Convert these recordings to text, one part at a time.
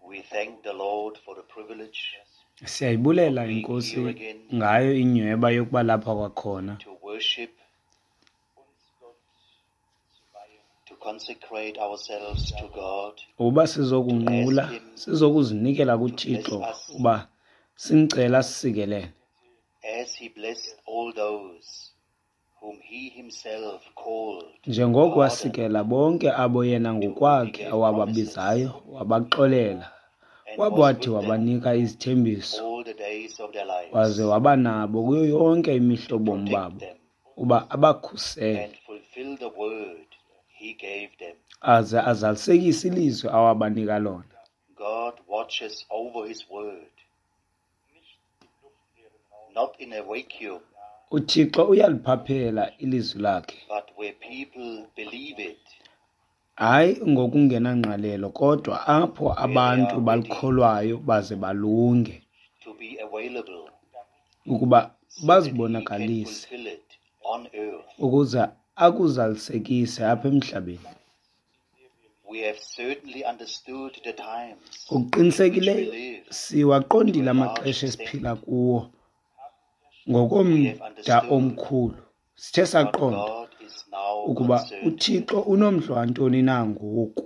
We thank the Lord for the privilege Siyayibulela inkosi ngayo inyweba yokuba lapha kwakhona to worship, to consecrate ourselves to God, uba sizokunqula sizokuzinikela to kuThixo bless us uba simcela sikelele as He blessed all those whom He Himself called, njengoko pardoned, wasikela bonke abo yena ngokwakhe awababizayo wabaxolela and wabo was wathi with them wabanika izithembiso all the days of their lives, waze wabanabo kuyo yonke imihlobomi protect babo them uba abakhusele and fulfill the word He gave them. aze azalisekise ilizwi awabanika lona. God watches over His word, not in a vacuum, uThixo uyaliphaphela ilizwi lakhe but where people believe it, hayi ngokungenangqalelo kodwa apho abantu balikholwayo baze balunge to be available ukuba so that He can bazibonakalise fulfill it on earth. ukuze akuzalisekise apha emhlabeni. We have certainly understood the times in which we Ngokuqinisekileyo live. siwaqondile amaxesha esiphila kuwo ngokomda omkhulu. Sithe But saqonda God is now ukuba concerned, uThixo unomdla wantoni na ngoku,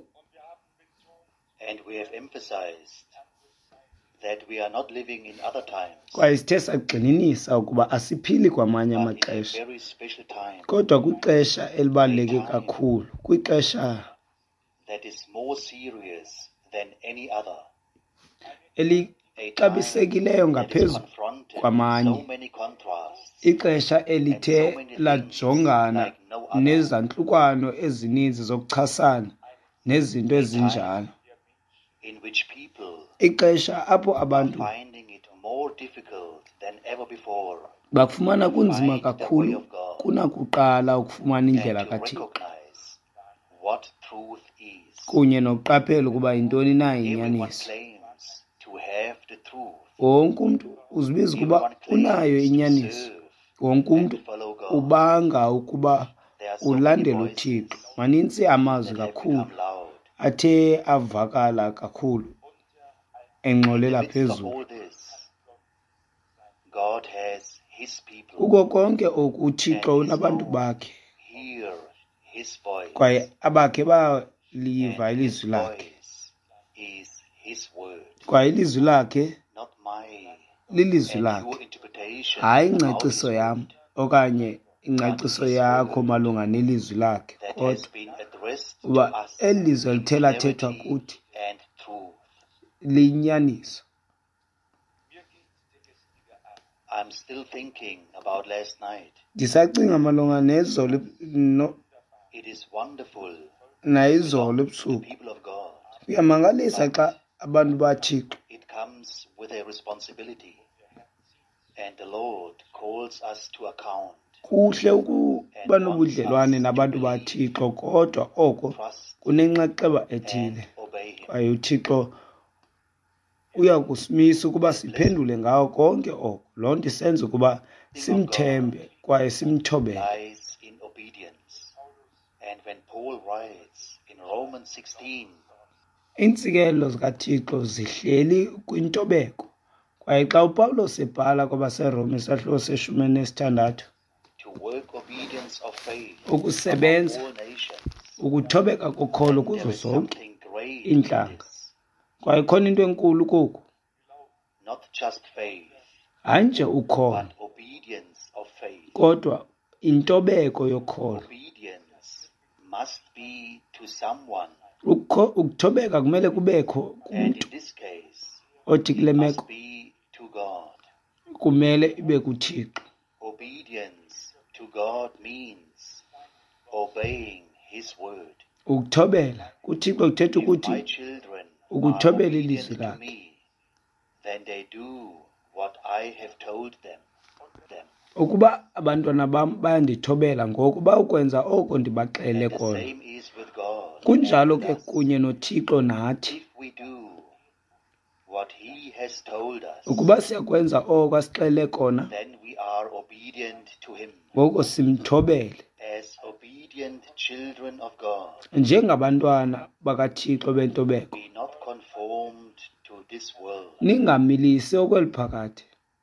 and we have emphasized that we are not living in other times, kwaye sithe sagxininisa ukuba asiphili kwamanye but in a amaxesha very special time kodwa kwixesha elibaluleke kakhulu, kwixesha that is more serious than any other. elixabisekileyo That is ngaphezu confronted with kwamanye, so many contrasts ixesha elithe lajongana nezantlukwano ezininzi zokuchasana nezinto ezinjalo, in which people ixesha apho are abantu finding it more difficult than ever before bakufumana kunzima find the way kakhulu of God kunakuqala ukufumana indlela and to kaThixo recognize what truth is. kunye nokuqaphela ukuba yintoni na Everyone inyaniso. claims to have the truth. Wonke umntu uzibiza ukuba Everyone unayo claims to inyaniso. serve Wonke umntu and follow God. ubanga ukuba There are so many ulandela voices uThixo. Manintsi amazwi that have kakhulu become loud. athe avakala kakhulu In the engxolela midst of phezulu. all this, God has His people, Kuko konke oku and uThixo His unabantu own bakhe hear His voice, kwaye abakhe baliva and His ilizwi lakhe voice is His word, kwaye ilizwi lakhe not my lilizwi and lakhe, your interpretation hayi about His ingcaciso yam word okanye ingcaciso yakho malunga nelizwi lakhe, that has kodwa been addressed to uba us eli lizwi in lithe lathethwa clarity kuthi and truth. liyinyaniso. I'm still thinking about last night. Ndisacinga malunga nezolo It is wonderful nayizolo the ebusuku. people of God. Kuyamangalisa xa abantu baThixo, It comes with a responsibility, and the Lord calls us to account. kuhle ukuba nobudlelwane nabantu baThixo kodwa oko Trust kunenxaxheba and ethile obey Him. kwaye uThixo uya kusimisa ukuba siphendule ngawo konke oko. Loo nto isenza ukuba simthembe kwaye simthobele. Lies in obedience. And when Paul writes in Romans 16, Iintsikelo zikaThixo zihleli kwintobeko, kwaye xa uPawulos ebhala kwabaseRoma isahluko seshumi enesithandathu, to work obedience of faith ukusebenza among all nations, ukuthobeka kokholo there kuzo is zonke something great iintlanga. in this. Kwaye khona into enkulu koku, Not just faith, hayi nje ukholo but obedience of faith. kodwa intobeko yokholo. Obedience must be to someone, Ukuthobeka kumele kubekho and kumntu, in this case, othi kule it meko must be to God. kumele ibe kuThixo. Obedience to God means obeying His word. Ukuthobela kuThixo kuthetha If my ukuthi children are ukuthobela obedient ilizwi to lakhe. me, then they do what I have told them. Ukuba abantwana bam bayandithobela ngoku bayokwenza oko ndibaxelele And the kona. same is with God. Kunjalo and ke with us. kunye noThixo nathi. If we do what He has told us, Ukuba siyakwenza oko asixelele kona, then we are obedient to Him ngoko simthobele as obedient children of God. njengabantwana bakaThixo bentobeko. Be not conformed this world. ningamilisi okweliphakathi.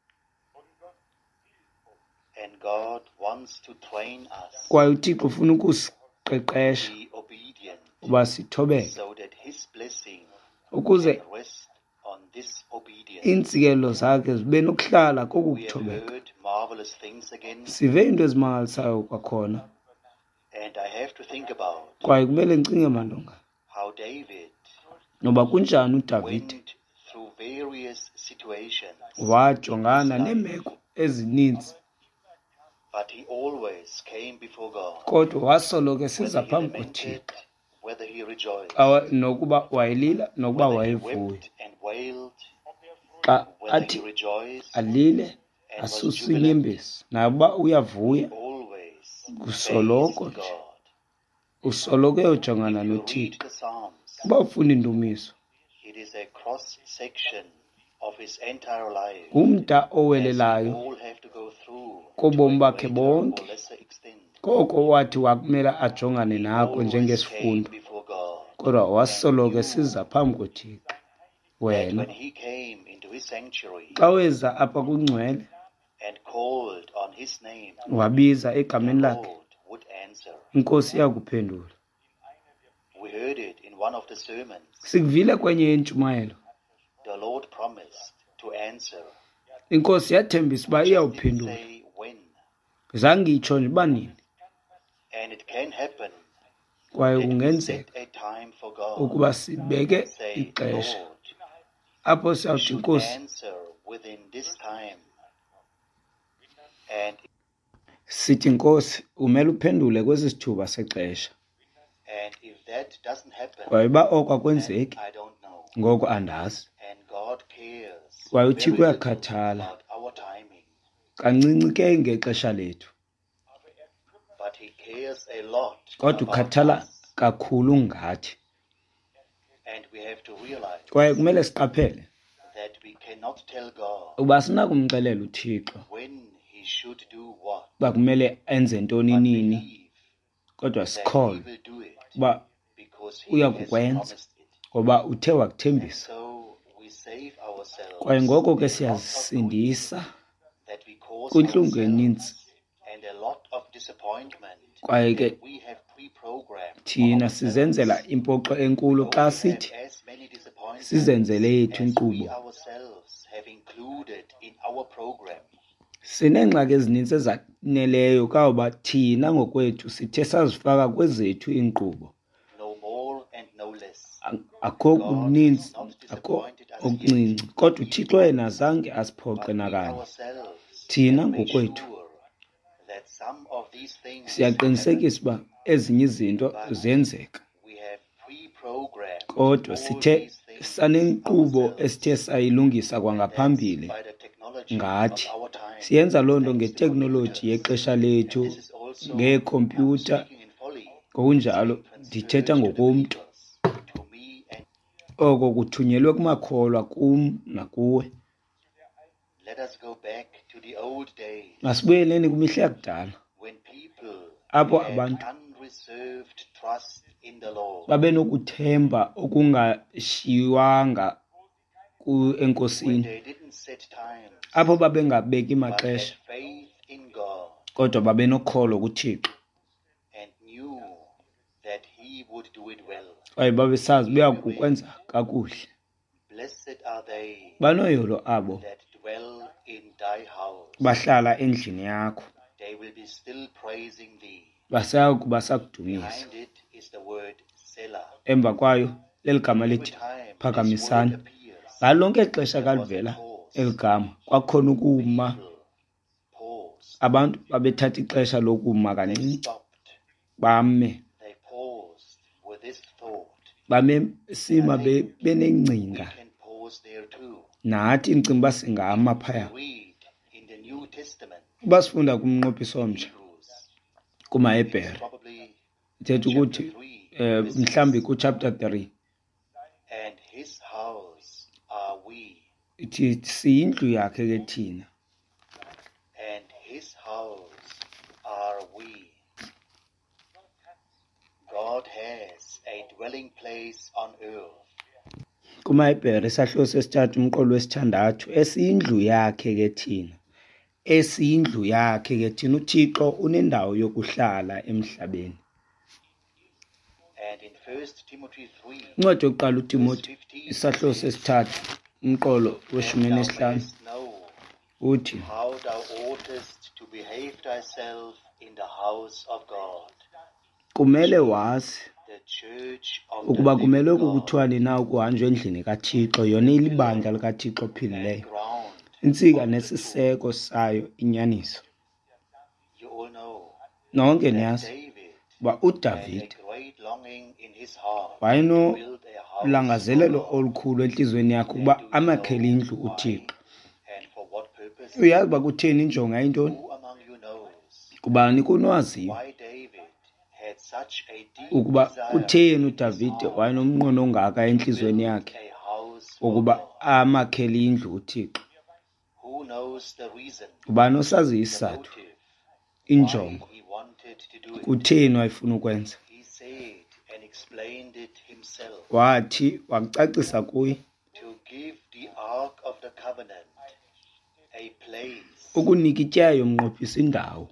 And God wants to train us Kwaye uThixo ufuna ukusiqeqesha to be obedient uba sithobeke so that His blessing ukuze can rest on this obedience. iintsikelo zakhe zibe nokuhlala koku We have kuthobeka. heard marvelous things again, Sive iinto ezimangalisayo kwakhona, and I have to think about kwaye kumele ndicinge malunga how David noba kunjani uDavide went through various situations, wajongana neemeko ezininzi, but he always came before God. kodwa wasoloko esiza Whether he phambi lamented, koThixo, whether he rejoiced, nokuba wayelila nokuba whether he wayevuya. wept and wailed, Xa whether he athi rejoiced alile and was asuse jubilant, inyembezi, nakuba uyavuya always kusoloko praised nje God. usoloko eyojongana If you read noThixo. the Psalms, Uba ufunda indumiso, it is a cross-section of his entire life, ngumda as we owelelayo all have to go through to kobomi a bakhe greater or bonke, lesser extent. koko wathi wakumela ajongane He nako always njengesifundo, came before God, kodwa wasoloko and esiza knew phambi koThixo. that Wena when he came into his sanctuary xa weza apha kungcwele and called on his name, wabiza the egameni lakhe, Lord would answer. inkosi iyakuphendula. We heard it in one of the sermons. Sikuvile kwenye yentshumayelo, The Lord promised to answer. inkosi yathembisa uba Just didn't iyawuphendula. say when. Zange itsho nje uba nini, And it can happen kwaye that we kungenzeka set a time for God ukuba sibeke and say, ixesha Lord, apho you siyawuthi should inkosi answer within this time. And sithi inkosi umele uphendule kwesi sithuba sexesha, if that doesn't happen, kwaye uba oko then akwenzeki I don't know. ngoko andazi. And God cares Kwaye very uThixo little uyakhathala about our timing, kancinci ke ngexesha lethu, but He cares a lot kodwa about ukhathala us. kakhulu ngathi. And we have to realize Kwaye kumele siqaphele that we cannot tell God uba sinakumxelela uThixo when He should do what, uba kumele enze ntoni but nini, believe kodwa that He sikholwe will do it uba because He uya has kukwenza promised it. ngoba uthe And wakuthembisa. so we save ourselves Kwaye ngoko ke a lot of grief siyazisindisa that we cause kwintlungu eninzi, ourselves and a lot of disappointment kwaye ke that we have pre-programmed for thina ourselves. sizenzela impoxo enkulu We xa also have sithi as many disappointments sizenzele yethu as we inkqubo. ourselves have included in our program. Sineengxaki ezininzi ezaneleyo kawuba thina ngokwethu sithe sazifaka kwezethu iinkqubo. No more and no less. Akho God kuninzi, has not akho disappointed us okuncinci, yet, kodwa uThixo yena zange asiphoqe but we nakanye. ourselves Thina have made ngokwethu sure that some of these things happen. siyaqinisekisa uba ezinye izinto ziyenzeka, We have pre-programmed kodwa all sithe these things sanenkqubo ourselves. esithe sayilungisa And that's kwangaphambili by the technology ngathi. of our time. Siyenza loo nto Thanks to ngeteknoloji computers. yexesha And lethu, this is also, I'm ngeekhompyutha. speaking in folly. Ngokunjalo It's being ndithetha transferred to the ngokomntu, believers, to me and oko kuthunyelwe kumakholwa kum nakuwe. let us go back to the old days Masibuyeleni kwimihla yakudala when people apho had abantu unreserved trust in the Lord, babenokuthemba okungashiywanga when enkosini, they didn't set times, apho babengabeki but had maxesha, faith in God kodwa babenokholo kuThixo, and knew that He would do it well. kwaye babesazi uya kukwenza kakuhle. Blessed are they Banoyolo abo that dwell in thy house. bahlala endlini yakho, They will be still praising thee. basaya kuba sakudumisa. Behind it is the word Selah. Emva kwayo leli gama Every lithi time this word phakamisani. appears, Ngalo lonke ixesha there was a kalivela pause. eli gama kwakhona ukuma. People paused. Abantu babethatha ixesha lokuma They kancinci, stopped. bame, They paused with this thought. bamesima We benengcinga. can pause there too. Nathi ndicinga uba singama phaya. Read in the New Testament, Uba sifunda kumnqophiso omtsha Hebrews, kumaHebhere, probably ithetha ukuthi chapter 3, mhlawumbi kuchapter 3 and his house are we, ithi siyindlu yakhe ke thina, and his house are we. God has a dwelling place on earth. kumaHebhere isahluko sesithathu umqolo wesithandathu, esiyindlu yakhe ke thina. Esiyindlu yakhe ke thina. UThixo unendawo yokuhlala emhlabeni. And in 1 Timothy 3, Incwadi yokuqala uTimothi isahluko sesithathu umqolo weshumi thou nesihlanu mayest know uthi, how thou oughtest to behave thyself in the house of God, kumele wazi the church of ukuba the kumele living God, kuthiwani na ukuhanjwa endlini kaThixo, yona ilibandla likaThixo and ophilileyo, ground insika of the nesiseko sayo, inyaniso. You all know Nonke that niyazi David uba had a uDavide great longing in his heart to wayeno build a house for ulangazelelo God. olukhulu enhliziyweni yakhe And ukuba do you amakhele know indlu why uThixo. and for what purpose? Uyazi uba kutheni injongo yayintoni? Who among you knows Kubani kunwaziyo why David had such a deep ukuba desire kutheni in his uDavide heart wayenomnqweno ongaka to enhliziyweni build yakhe a house for ukuba God? amakhele indlu uThixo? Who knows the reason, Ubani osazi the isizathu, motive, why injongo, he wanted to do it? kutheni wayefuna ukwenza? He said and explained it himself. Wathi wakucacisa kuye To give the Ark of the Covenant a place ukunika ityayo yomnqophisa indawo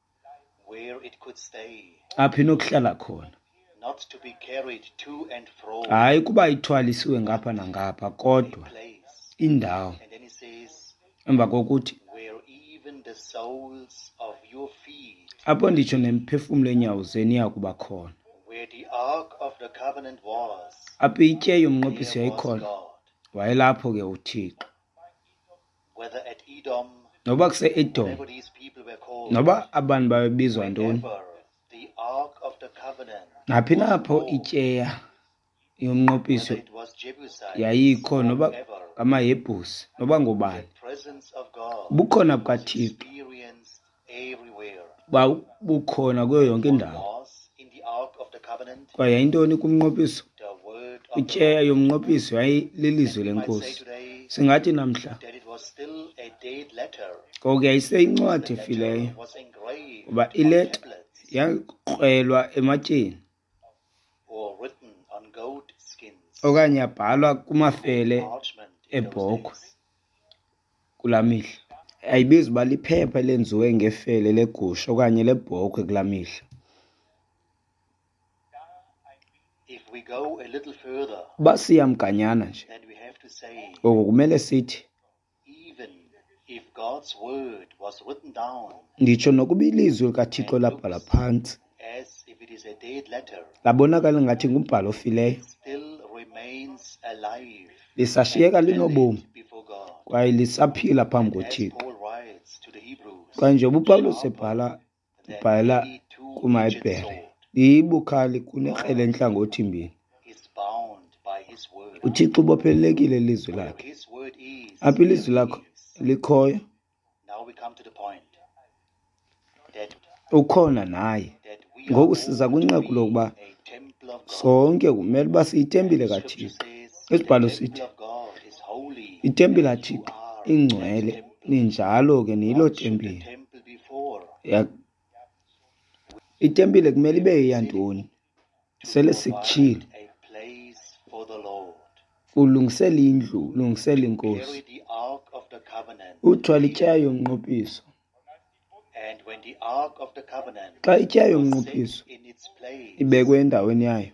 where it could stay, apho inokuhlala khona, not to be carried to and fro, hayi kuba ithwalisiwe ngapha nangapha, a kodwa place. indawo. And then he says, Emva kokuthi where even the soles of your feet, apho nditsho nemphefumulo enyawo zeni yakuba khona, where the Ark of the Covenant was, apho ityeyo yomnqophisi there was yayikhona, God. wayelapho ke uThixo. Whether at Edom, Noba kuse-Edom, whatever these people were called, noba abantu babebizwa ntoni, wherever the Ark of the Covenant naphi was napho known, ityeya yomnqophiso whether it was Jebusites yayikho, or noba whoever, ngamaHebhusi, noba the ngobani, presence of God ubukhona was bukaThixo experienced everywhere. bukhona kuyo yonke What indawo. was in the Ark of the Covenant? Kwaye yintoni kumnqophiso? The word of the Ityeya Lord. yomnqophiso yayililizwi We might say lenkosi. today Singathi namhla that it was still a dead letter. ngoku yayiseyincwadi The efileyo, letter was engraved ngoba on ileta tablets yakrwelwa ematyeni or written on goat skins, okanye yabhalwa kumafele parchment in those ebhokhwe days. kulaa mihla. Ayibizwa uba liphepha elenziwe ngefele legusha okanye lebhokhwe kulaa mihla. If we go a little further, Uba siyamganyana nje, then we have to say, ngoku kumele sithi, even if God's word was written down nditsho nokuba ilizwi likaThixo labhala phantsi, as if it is a dead letter, labonakala ngathi ngumbhalo ofileyo, still remains alive lisashiyeka and linobomi valid before God. kwaye lisaphila phambi As koThixo. Paul writes to the Hebrews, Kwaye njengoba uPawulos sharper ebhala than any two-edged kumaHebhere, sword, libukhali kunekrele entlangothi mbini. is bound by his word. uThixo ubophelelekile ilizwi Where lakhe. his word is, Apho ilizwi there lakho is. likhoyo, Now we come to the point that ukhona naye. we Ngoku are siza called to kwinqaku be lokuba a temple of God. sonke kumele uba siyitempile And Scripture kaThixo. says the Isibhalo temple sithi of God is holy, itempile and you kaThixo are that ingcwele, temple. ninjalo ke niyilo What should the tempile. temple be for? Itempile kumele ibe City yeyantoni? to Sele provide sikutshilo, a place for the Lord. ulungisela indlu, ulungisela Carry inkosi, the Ark of the Covenant. uthwala ityayo yomnqophiso. And when the Ark of the Covenant Xa ityayo was yomnqophiso set in its place, ibekwe endaweni yayo,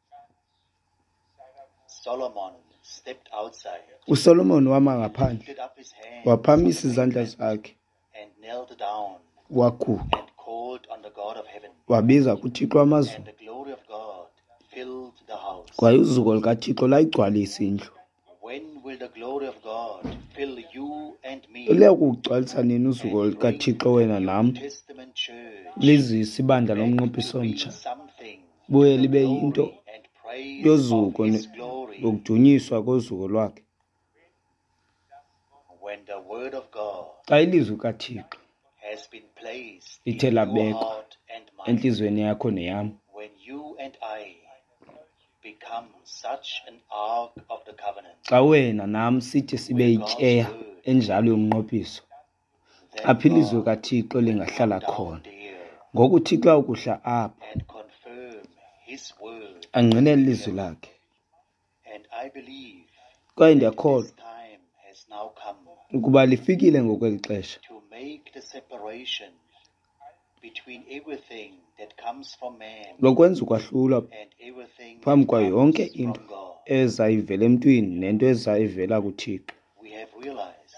Solomon stepped outside, uSolomon wama ngaphandle, lifted up his hands waphamisa izandla zakhe, and knelt down waguqa, and called on the God of heaven. wabiza kuThixo wamazulu, And the glory of God filled the house. kwaye uzuko lukaThixo layigcwalisa indlu. When will the glory of God fill you and me? Uliya kugcwalisa nini uzuko And bring lukaThixo wena the nam? New Testament church Lizise ibandla back lomnqophiso to be omtsha, something buye to the libe glory yinto and praise yozuko of his glory. lokudunyiswa kozuko lwakhe. When the word of God Xa ilizwi kaThixo has been placed lithe in your labekwa heart and mind, entliziyweni yakho neyam, when you and I become such an ark of the covenant, xa wena nam sithi sibe yityeya enjalo yomnqophiso, then apho ilizwi God kaThixo will lingahlala come down khona. there Ngoku uThixo ukuhla apho and confirm his word. angqinele ilizwi lakhe. And I believe kwaye that ndiyakholwa this time has now come ukuba lifikile ngokweli xesha to make the separation between everything that comes from man lokwenza ukwahlula and everything phambi that kwayo yonke comes into from God. ezayivela emntwini nento ezayivela kuThixo. We have realized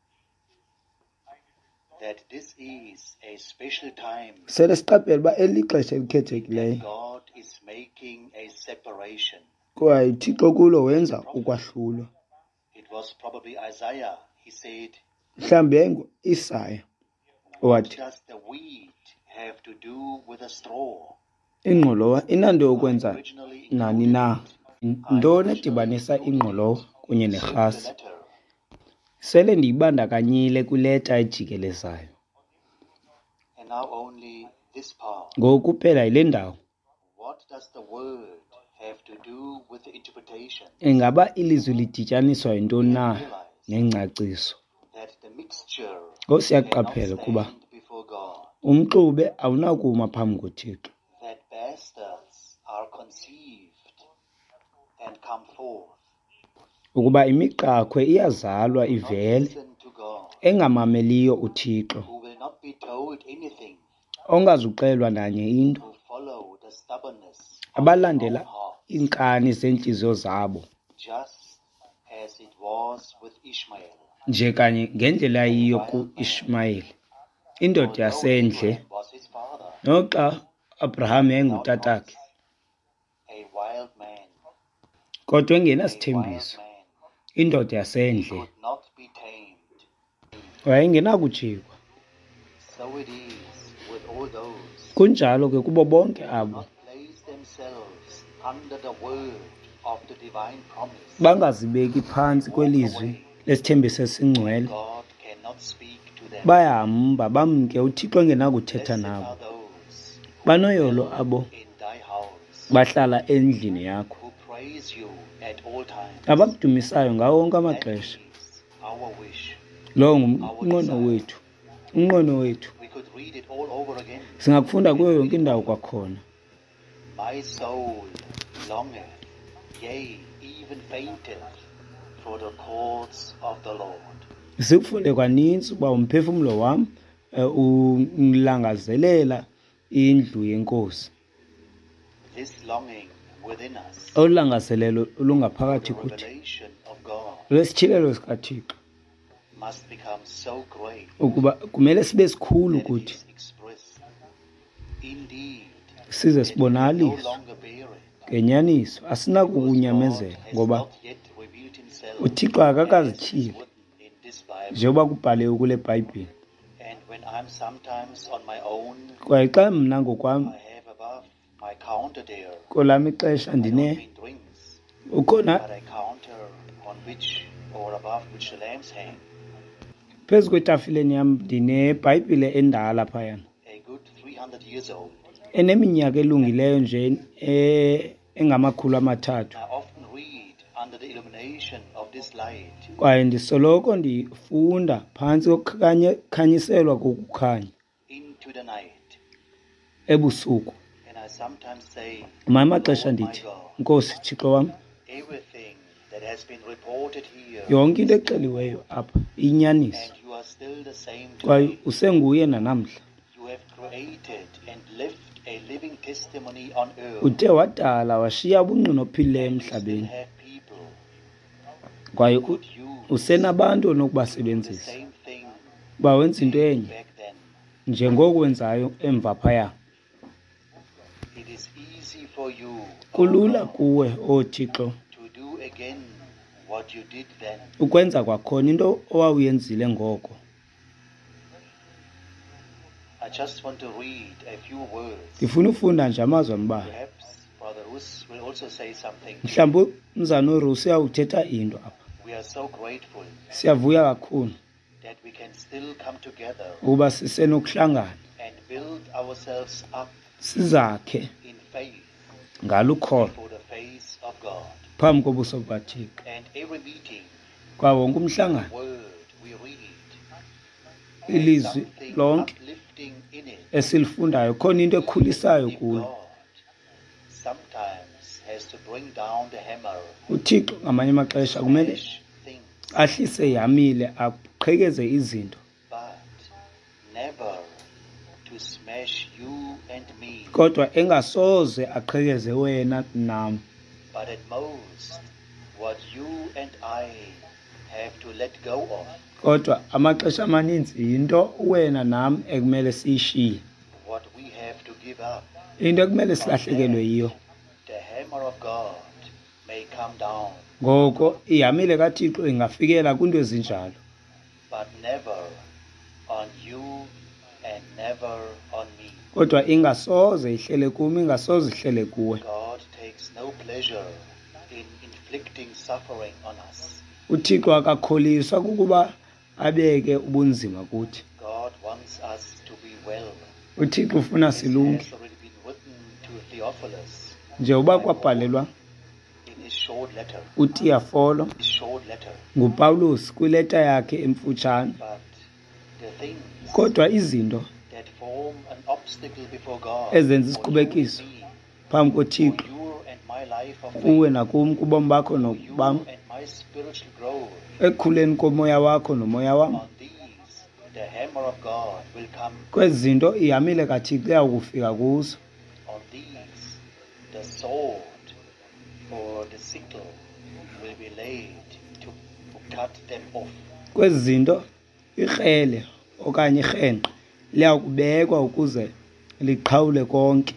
that this is a special time Sele siqaphela uba eli xesha that elikhethekileyo God is making a separation. kwaye uThixo kulo wenza ukwahlulwa. It was probably Isaiah. He said, Mhlawumbi yayingu-Isaya what owathi does the wheat have to do with the straw? ingqolowa inanto yokwenza Originally nani na? Ntoni edibanisa ingqolowa kunye in the nerhasi? letter. Sele ndiyibandakanyile kwileta ejikelezayo. And now only this part. Ngoku kuphela yile ndawo. What does the word have to do with the interpretation? Ingaba ilizwi lidityaniswa yintoni na nengcaciso? That the mixture Ngoku cannot siyaqaphela ukuba stand before God. umxube awunakuma phambi koThixo. That bastards are conceived and come forth. Ukuba imiqakhwe iyazalwa Not ivele listen to God. engamameliyo uThixo, Who will not be told anything. ongazuxelwa nanye into, Who follow the stubbornness of their own abalandela heart. iinkani zeentliziyo zabo, Just as it was with Ishmael. nje kanye ngendlela yiyo ku-Ishmayeli, indoda Although yasendle, Abraham was his father, noxa Abraham God yayingutatakhe, was a wild man. kodwa A wild engenasithembiso, man. indoda He yasendle, could not be tamed. wayengenakujikwa. So it is with all those Kunjalo ke kubo bonke who do abo not place themselves under the word of the divine promise. bangazibeki phantsi kwelizwi lesithembiso esingcwele, God cannot speak to them. bayahamba bamke uThixo engenakuthetha Blessed nabo. are those who Banoyolo dwell abo in thy house, bahlala endlini yakho, who praise you at all times. abakudumisayo ngawo wonke That amaxesha. is our wish. Lowo ngumnqweno wethu, umnqweno wethu. We could read it all over again. Singakufunda kuyo yonke indawo kwakhona. My soul longeth, yea, even fainteth, for the courts of the Lord. Sikufunde kwaninzi uba umphefumlo wam ulangazelela indlu yenkosi. This longing within us, Ulangazelelo olungaphakathi the kuthi, revelation of God, lwesitshilelo sikaThixo, must become so great ukuba kumele sibe sikhulu that it kuthi is expressed. Indeed, size that we can no sibonaliswe. longer bear it, Ngenyaniso because asinakukunyamezela God has ngoba not yet revealed himself uThixo as it is akakazitshili written in this Bible. njengoba kubhaliwe kule Bhayibhile. And when I'm sometimes on my own, Kwaye xa mna ngokwam I have above my counter there, kolam ixesha I don't ndine mean drinks, ukhona but a counter on which or above which the lamps hang, phezu kwetafileni yam ndineBhayibhile endala phayana, a good 300 years old. eneminyaka elungileyo nje engamakhulu amathathu. I often read under the illumination of this light, Kwaye ndisoloko ndifunda phantsi kokukhanyiselwa kokukhanya into the night, ebusuku. and I sometimes say, Ngamanye amaxesha Lord my ndithi, God, Nkosi Thixo wam, everything that has been reported here, yonke into exeliweyo apha iyinyaniso, and you are still the same kwaye today. usenguye nanamhla. You have created and left a living testimony on earth. Uthe wadala washiya ubungqina ophilileyo And you still emhlabeni, have people kwaye who could use usenabantu the onokubasebenzisa same thing uba wenza into enye back then. njengoko wenzayo emva phaya. It is easy for you, O Kulula God, kuwe oThixo to do again what you did then. ukwenza kwakhona into owawuyenzile ngoko. I just want to read a few words. Ndifuna ufunda nje amazwi ambalwa. Perhaps Brother Rus will also say something. Mhlawumbi umzana uRusi uyawuthetha into apha. We are so grateful Siyavuya kakhulu that we can still come together ukuba sisenokuhlangana and build ourselves up sizakhe in faith ngalukholo for the face of God. phambi kobuso bukaThixo. And every meeting, Kwa wonke umhlangano, word we read, ilizwi something lonke uplifting in it. esilifundayo khona into ekhulisayo If kulo. God sometimes has has to bring down the hammer, uThixo ngamanye amaxesha kumele smash things, ahlise yamile aqhekeze izinto, but never to smash you and me, kodwa engasoze aqhekeze wena nam. but at most what you and I have to let go of, Kodwa amaxesha amaninzi yinto wena nam ekumele siyishiye, what we have to give up. into ekumele silahlekelwe yiyo. The hammer of God may come down, Ngoko ihamile kaThixo ingafikela kwinto ezinjalo, but never on you and never on me. kodwa ingasoze ihlele kum, ingasoze ihlele kuwe. God takes no pleasure in inflicting suffering on us. uThixo akakholiswa kukuba abeke ubunzima kuthi. God wants us to be well. uThixo ufuna This silunge, has already been written to Theophilus njengoba kwabhalelwa in his short letter. uTeofilo His short letter. nguPawulos kwileta yakhe emfutshane. But the things Kodwa izinto that form an obstacle before God, ezenza for isiqubekiso you and me, phambi for koThixo your and my life of kuwe faith, nakum, kubomi bakho for you nobam, and my spiritual growth, ekukhuleni komoya wakho nomoya wam, on these the hammer of God will come. kwezi zinto ihamile kaThixo iyakufika kuzo. On these the sword or the sickle will be laid to cut them off. Kwezi zinto ikrele okanye irhenqe liyakubekwa ukuze liqhawule konke.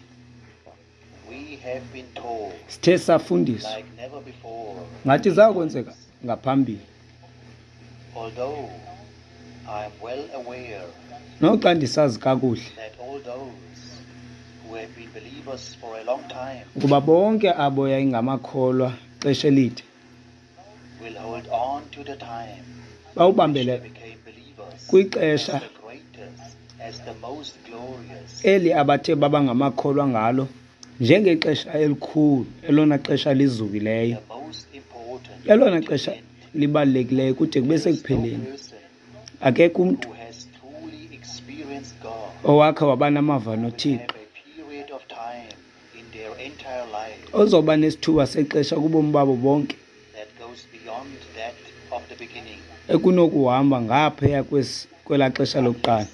We have been told, Sithe safundiswa like never before, ngathi zakwenzeka ngaphambili, although I am well aware noxa ndisazi kakuhle that all those who have been believers for a long time ukuba bonke abo yayingamakholwa xesha elide will hold on to the time which bawubambele they became believers kwixesha as the greatest, as the most glorious, eli abathe babangamakholwa ngalo njengexesha elikhulu, elona xesha lizukileyo, the most important, elona to the xesha end. libalulekile kude kube There is no sekupheleni. person Akekho umntu who has truly experienced God owakhe waba namava will noThixo have a period of time in their entire life ozoba nesithuba sexesha kubomi babo bonke that goes beyond that of the beginning. ekunokuhamba ngaphaya kwelaa xesha lokuqala.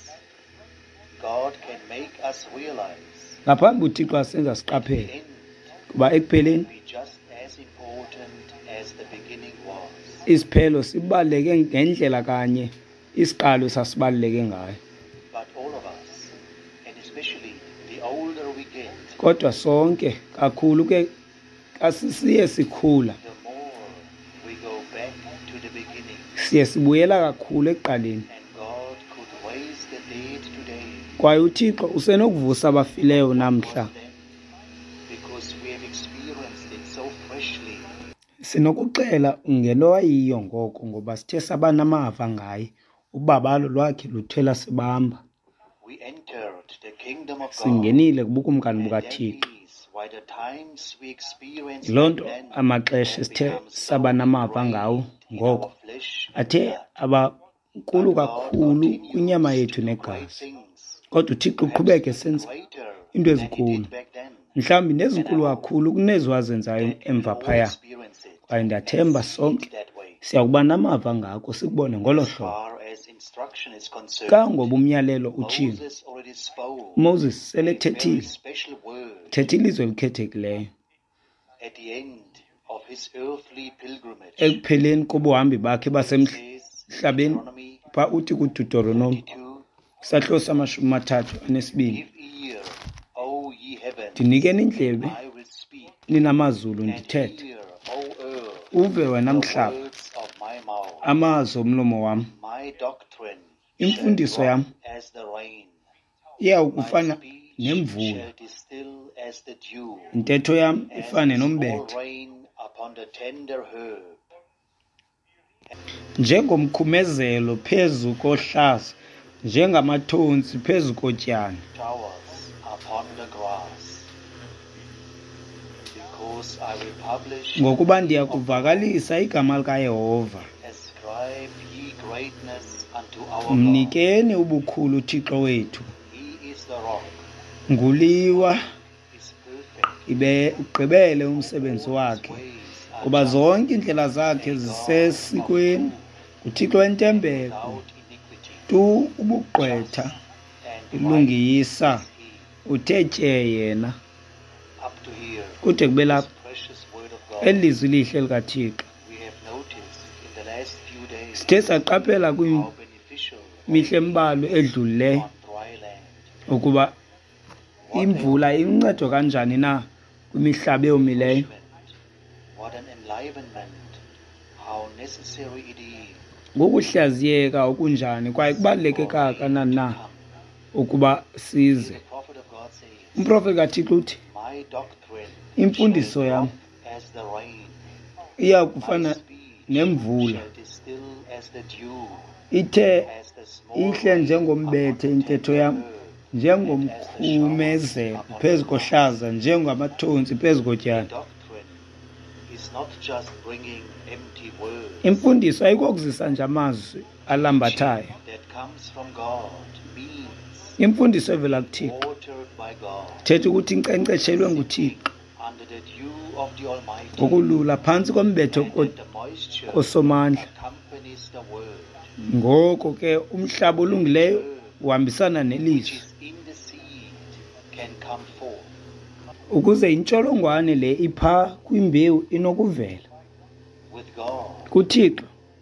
God can make us realize Ngaphambi uThixo asenza the siqaphele end kuba ekupheleni will be just as important as the beginning was. isiphelo sibaluleke ngendlela kanye isiqalo sasibaluleke ngayo. But all of us, and especially the older we get, Kodwa sonke kakhulu ke asisiye sikhula the more we go back to the beginning. siye sibuyela kakhulu ekuqaleni, And God could raise the dead today. kwaye uThixo usenokuvusa abafileyo namhla. Because we have experienced it so freshly. Sinokuxela ngento wayiyo ngoko ngoba sithe saba namava ngaye, ubabalo lwakhe luthela sibamba. We entered the kingdom of God. Singenile kubukumkani And that bukaThixo. is why the times we experience Yiloo back nto then amaxesha have sithe become so saba namava ngawo ingrained in ngoko our flesh and athe blood. abankulu But God kakhulu continues kwinyama to yethu do great negazi. things, Kodwa uThixo perhaps uqhubeke even senza greater into than he ezinkulu, did back then. mhlawumbi nezinkulu kakhulu kunezo wazenzayo That we emva all phaya, experience it kwaye and ndiyathemba see it sonke that way. siyakuba namava ngako sikubone ngolo As hlobo. far as instruction is concerned, Kangoba umyalelo utshilo, Moses already spoke uMoses sele a very ethethile, special word thetha ilizwe elikhethekileyo at the end of his earthly pilgrimage. ekupheleni kobuhambi bakhe It says basemhlabeni. in Deuteronomy Pha uthi kuDuteronomi 32, isahluko sama-32 Give ear, O ye heavens, ndinikeni and indlebe I will speak, ninamazulu and ndithethe, hear, O earth, uve wena the mhlaba words of my mouth. amazwi omlomo wam. My doctrine Imfundiso shall yam drop as the rain, iya my ukufana speech nemvula, shall distill as the dew, intetho yam as ifane the small nombethe, rain upon the tender herb. njengomkhumezelo phezu kohlaza, njengamathontsi phezu kotyana. Towers upon the grass. Because I will publish Ngokuba ndiyakuvakalisa igama likaYehova, ascribe ye greatness unto our God. mnikeni ubukhulu uThixo wethu. He is the rock, Nguliwa is perfect, ugqibele umsebenzi wakhe, kuba zonke indlela zakhe zisesikweni. uThixo wentembeko, tu ubugqwetha ilungisa, uthe tye yena. Kude kube lapha elizwi lihle likaThixo. Sithe saqaphela kwimihla embalwa edlulileyo ukuba imvula incedo kanjani na kwimihlaba eyomileyo. Ngokuhlaziyeka okunjani kwaye kubaluleke kangakanani na ukuba size. Umprofeti kaThixo uthi, imfundiso yam iya kufana nemvula, ithe ihle njengombethe intetho yam, njengomkhumezelo phezu kohlaza, njengamathontsi phezu kotyana. Imfundiso ayikokuzisa nje amazwi alambathayo. Imfundiso evela kuThixo thetha ukuthi inkcenkceshelwe nguThixo ngokulula phantsi kombetho kosomandla. Ngoko ke umhlaba olungileyo uhambisana nelizwi, ukuze intsholongwane le ipha kwimbewu inokuvela. KuThixo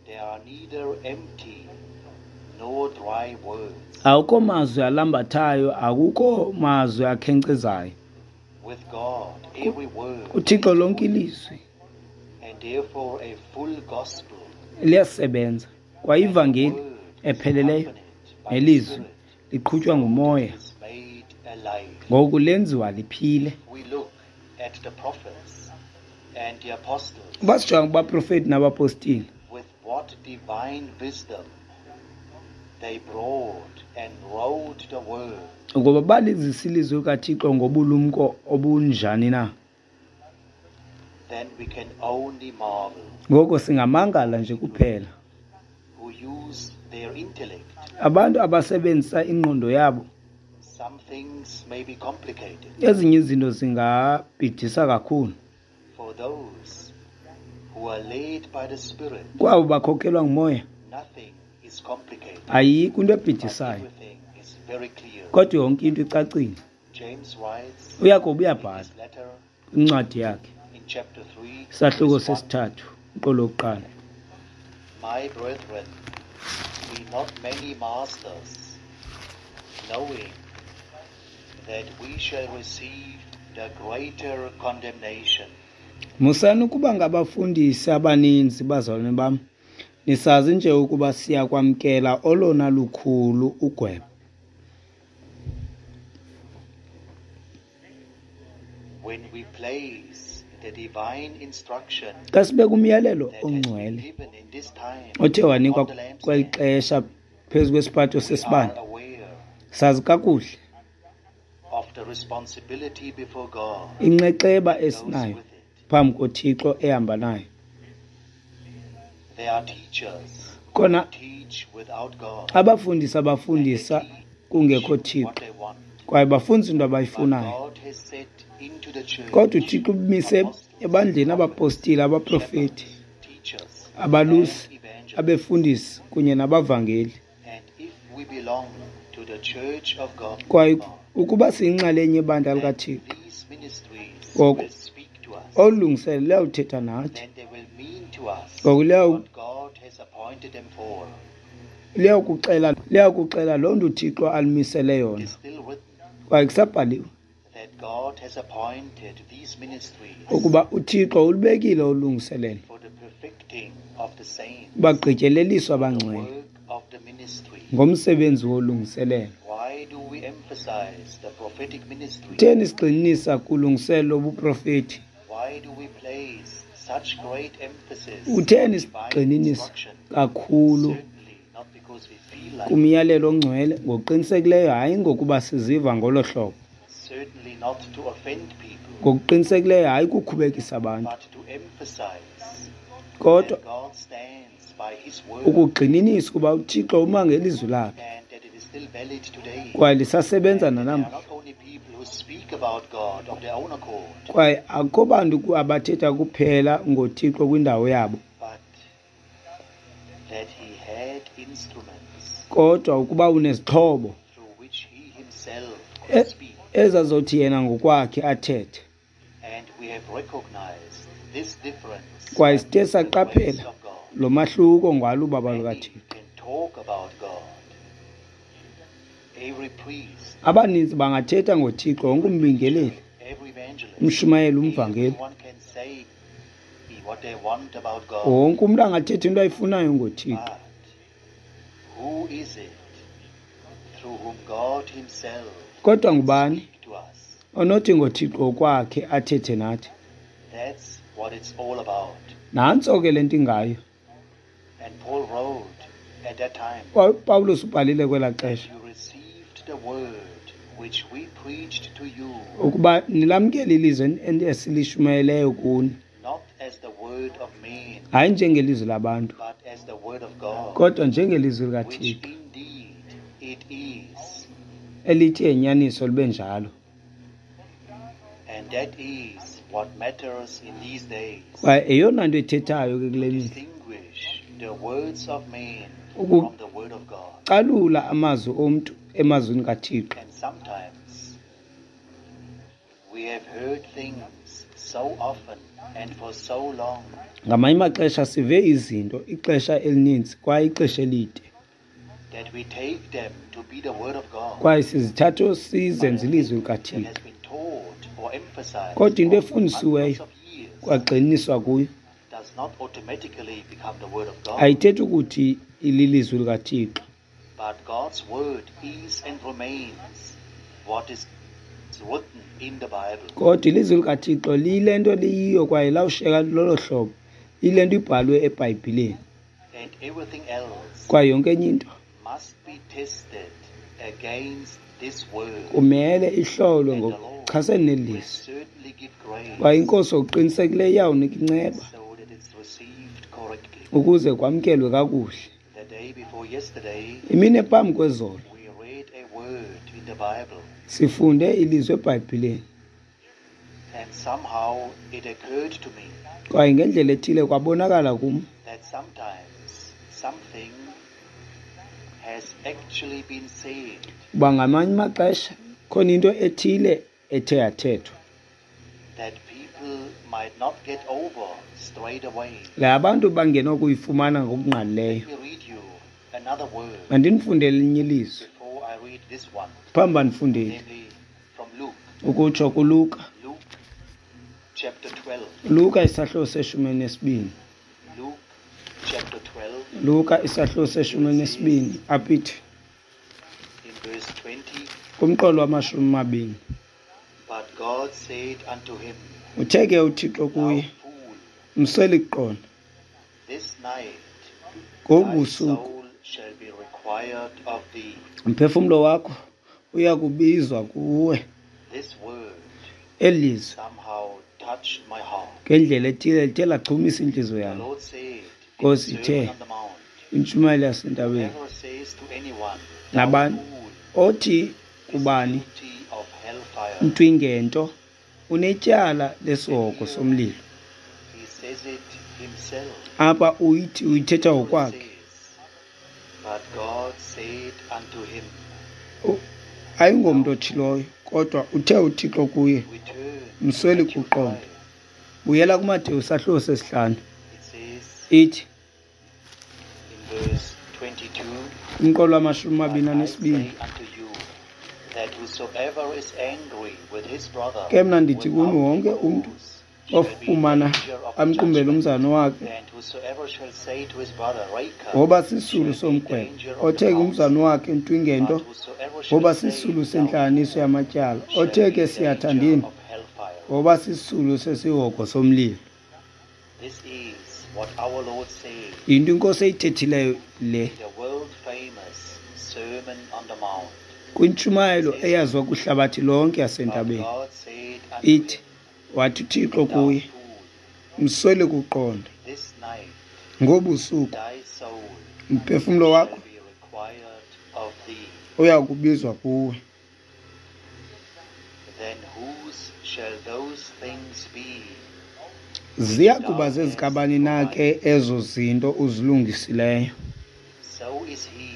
awukho mazwi alambathayo, akukho mazwi akhenkcezayo. KuThixo lonke ilizwi liyasebenza, kwa ivangeli epheleleyo nelizwi liqhutywa ngumoya, ngoku lenziwa liphile. Uba sijonga kubaprofeti nabapostile, ukuba balizisa ilizwi likaThixo ngobulumko obunjani na, ngoko singamangala nje kuphela. Abantu abasebenzisa ingqondo yabo, ezinye izinto zingabhidisa kakhulu. Kwabo bakhokelwa ngumoya, ayikho into ebhidisayo, kodwa yonke into icacile. uYakobi uyabhala kwincwadi yakhe isahluko sesithathu uqolo lokuqala, My brethren, be not many masters, knowing that we shall receive the greater condemnation. musani ukuba ngabafundisi abaninzi, bazalwane bam, nisazi nje ukuba siya kwamkela olona lukhulu ugwebo. When we place the divine instruction Xa sibeka umyalelo ongcwele given in this time othe wanikwa on the lampstand, kweli xesha phezu kwesiphatho we are sesibane, aware sazi kakuhle of the responsibility before God inxexeba that goes esinayo with it. phambi koThixo ehamba nayo. There are teachers who Kona teach without God. abafundisi abafundisa kungekho What Thixo, they want. kwaye bafundisa into But abayifunayo. God has set into the church Kodwa uThixo umise apostles, ebandleni abapostile, abaprofeti, teachers, abalusi, and evangelists. abefundisi kunye nabavangeli. And if we belong to the church of God, Kwaye ukuba siyinxalenye yebandla then likaThixo, these ministries Ngoku- will speak to us. olungiselelo liyawuthetha nathi, Then they will mean to us Ngoku liyawu- what God has appointed them for. liyakuxela loo nto uThixo alimisele It yona. is still written Kwaye kusabhaliwe that God has appointed these ministries ukuba uThixo ulubekile ulungiselelo for the perfecting of the saints, bagqityeleliswa the abangcwele work of the ministry. ngomsebenzi wolungiselelo. Why do we emphasize the prophetic ministry? Theni sigxinisa kulungiselelo lobuprofeti? Why do we place such great emphasis Utheni on divine sigxininisa instruction? kakhulu Certainly not because we feel like, kumyalelo ongcwele, ngokuqinisekileyo hayi ngokuba siziva ngolo hlobo, certainly not to offend people, ngokuqinisekileyo hayi kukhubekisa abantu, but to emphasize kodwa that God stands by His word ukugxininisa ukuba uThixo uma ngelizwi lakhe and that it is still valid today. kwaye lisasebenza And that there are nanamhla. not only people who speak about God of their own accord, kwaye akho bantu abathetha kuphela ngoThixo kwindawo yabo, but that he had instruments kodwa ukuba unezixhobo through which he himself could speak. ezazothi yena ngokwakhe athethe. And we have recognized this difference Kwaye sithe in the grace saqaphela of God. lo mahluko ngalo ubaba Many lukaThixo. can talk about God. Every priest, Abaninzi bangathetha ngoThixo, wonke umbingeleli, every evangelist, umshumayeli, umvangeli, everyone can say what they want about God. wonke umuntu angathetha into ayifunayo ngoThixo. But who is it through whom God himself Kodwa ngubani speaks to us? onothi ngoThixo kwakhe athethe nathi? That's what it's all about. Nantso ke lento ingayo. And Paul wrote at that time, Pawulos ubhalile kwela xesha you received the word which we preached to you, ukuba nilamkele ilizwi esilishumayeleyo kuni, not as the word of men, hayi njengelizwi labantu, but as the word of God, kodwa njengelizwi which likaThixo, indeed it is. elithi enyaniso libe njalo. And that is what matters in these days. Kwaye eyona nto ethethayo ke kule mihla, Distinguish the words of men Uku- from the word of God. calula amazwi omntu emazwini kaThixo. And sometimes we have heard things so often and for so long Ngamanye amaxesha sive izinto ixesha elininzi kwaye ixesha elide, that we take them to be the word of God. kwaye sizithatha sizenze ilizwi That likaThixo, has been taught or emphasized kodwa into for efundisiweyo hundreds of years kwagxiniswa kuyo does not automatically become the word of God. ayithethi ukuthi ililizwi likaThixo, But God's word is and remains what is written in the Bible. kodwa ilizwi likaThixo liyile nto liyiyo kwaye lawusheka lolo hlobo, ile nto ibhalwe eBhayibhileni, And everything else kwaye yonke enye into must be tested against this word. kumele ihlolwe And the Lord ngokuchasene will nelizwi, certainly give grace kwaye inkosi okuqinisekileyo iyawunika inceba so that it's received correctly. ukuze kwamkelwe kakuhle. The day before yesterday, Imini ephambi kwezolo we read a word in the Bible, sifunde ilizwi eBhayibhileni, and somehow it occurred to me kwaye ngendlela ethile kwabonakala kum that sometimes something has actually been said uba ngamanye amaxesha khona into ethile ethe yathethwa, that people might not get over straight away. le abantu bangenokuyifumana ngokungqalileyo. Let me read you another word Mandinifundele elinye ilizwi before I read this one, phambi bandifundeli, namely from Luke. ukutsho kuLuka, Luke chapter 12. Luka isahluko seshumi enesibini, Luke chapter 12 Luka isahluko seshumi enesibini aphithi in verse 20. kumqolo wama-20. But God said unto him, Uthe ke uThixo Thou kuye, fool, msweli kuqonda, this night ngobu thy busuku soul shall be required of thee. umphefumlo wakho uya kubizwa kuwe. This word Elizwi somehow touched my heart. ngendlela ethile lithe lachumisa inhliziyo The yami. Lord said in the Nkosi Sermon ithe on the Mount, intshumayelo yasentabeni, whoever says to anyone, Nabani? thou fool, othi is kubani guilty of hellfire. mntu ingento unetyala lesihoko somlilo. He says it himself. Apha uyithetha He ngokwakhe. says, but God said unto him, Ayingomntu otshiloyo, kodwa uthe uThixo kuye, return msweli at your kuqonda. pride. Buyela kuMateyu isahluko sesihlanu, It says ithi in verse 22, umqolo but wama-22, I say unto you, that whosoever is angry with his brother ke mna ndithi kuni without wonke cause umntu shall be in ofumana danger of amqumbele judgment. umzana wakhe, And whosoever shall say to his brother, Raca, ngoba sisulu shall be in somkhwelo, danger of othe the ke house. umzana wakhe mntu ingento, But whosoever shall ngoba say, sisulu thou sentlanganiso yamatyala, shall othe be ke in siyathandini, danger of hellfire. ngoba sisulu sesihoko somlilo. This is what our Lord said Yinto inkosi eyithethileyo le in the world famous Sermon on the Mount. kwintshumayelo eyaziwa kwihlabathi lonke But yasentabeni, God said unto ithi him, wathi uThixo thou kuye, fool, msweli kuqonda, this night ngobusuku thy soul umphefumlo shall wakho be required of thee. uya kubizwa kuwe. The then whose shall those things be? Ziya kuba zezikabani na ke ezo zinto uzilungisileyo. So is he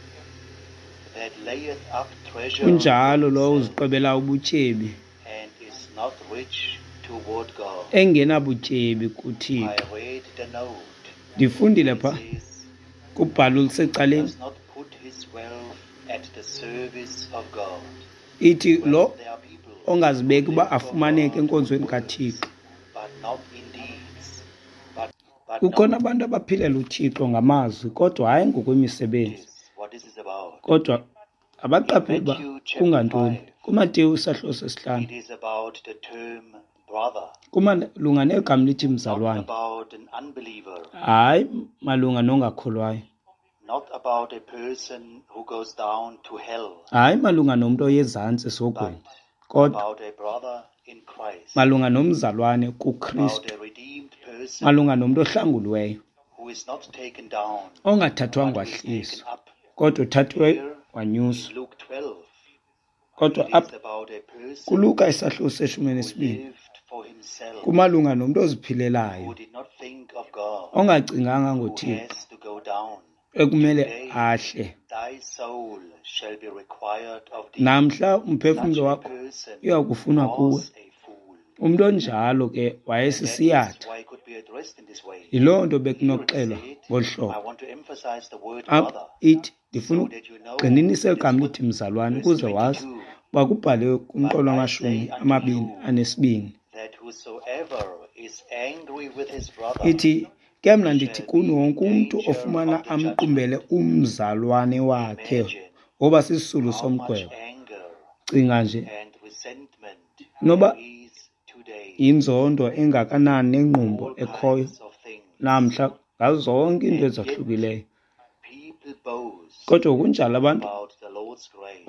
that layeth up treasure Kunjalo lo for uziqobela ubutyebi and is not rich toward God. engenabutyebi I kuThixo. read the note. Ndifundile It pha says, kubhalo olusecaleni does not put his wealth at the service of God. ithi Well, lo there are people ongazibeki who uba live for afumaneke God enkonzweni with words, kaThixo. but not in deeds. But Kukhona not abantu abaphilela uThixo ngamazwi kodwa hayi ngokwemisebenzi. this, what this is about. Kodwa abaqapheli uba Matthew chapter kungantoni. 5, kuMateyu isahluko sesihlanu it is about the term brother, kumalunga negama lithi not mzalwane, about an unbeliever, hayi malunga nongakholwayo, not about a person who goes down to hell, hayi malunga nomntu oyezantsi but esogweni, kodwa about a brother in Christ, malunga nomzalwane about kuKristu, a redeemed person malunga nomntu ohlanguliweyo, who is not taken down, ongathathwanga but who is taken wahliswa, up. kodwa uthathiweyo Here wanyuswa. in Luke 12, Kodwa it is apha about a person kuluka isahluko seshumi who nesibini lived for himself, kumalunga nomntu who oziphilelayo, did not think of God, ongacinganga who ngoThixo, has to go down. ekumele Today, ahle. thy soul shall be required of thee. Namhla Such umphefumlo a wakho person uyakufunwa kuwe. was a fool. Umntu onjalo ke And that is wayesisiyatha. why it could be addressed in this way. Yiloo nto Here it bekunoxelwa said, ngolu I hlobo. want to emphasize the word Apha brother, ithi ndifuna so that you know ugxininise that igama it's lithi mzalwane verse ukuze wazi 22, uba kubhaliwe kumqolo But I wamashumi say unto amabini you, anesibini. that whosoever is angry with his brother Ithi ke mna ndithi shall kuni be in wonke umntu danger ofumana of the amqumbele judgment. umzalwane wakhe Imagine ngoba sisisulu how much somgwebo. anger Cinga nje and resentment noba there is today, yinzondo engakanani nengqumbo all ekhoyo kinds of things. namhla ngazo zonke iinto And yet ezahlukileyo. people boast Kodwa kunjalo abantu about the Lord's grace.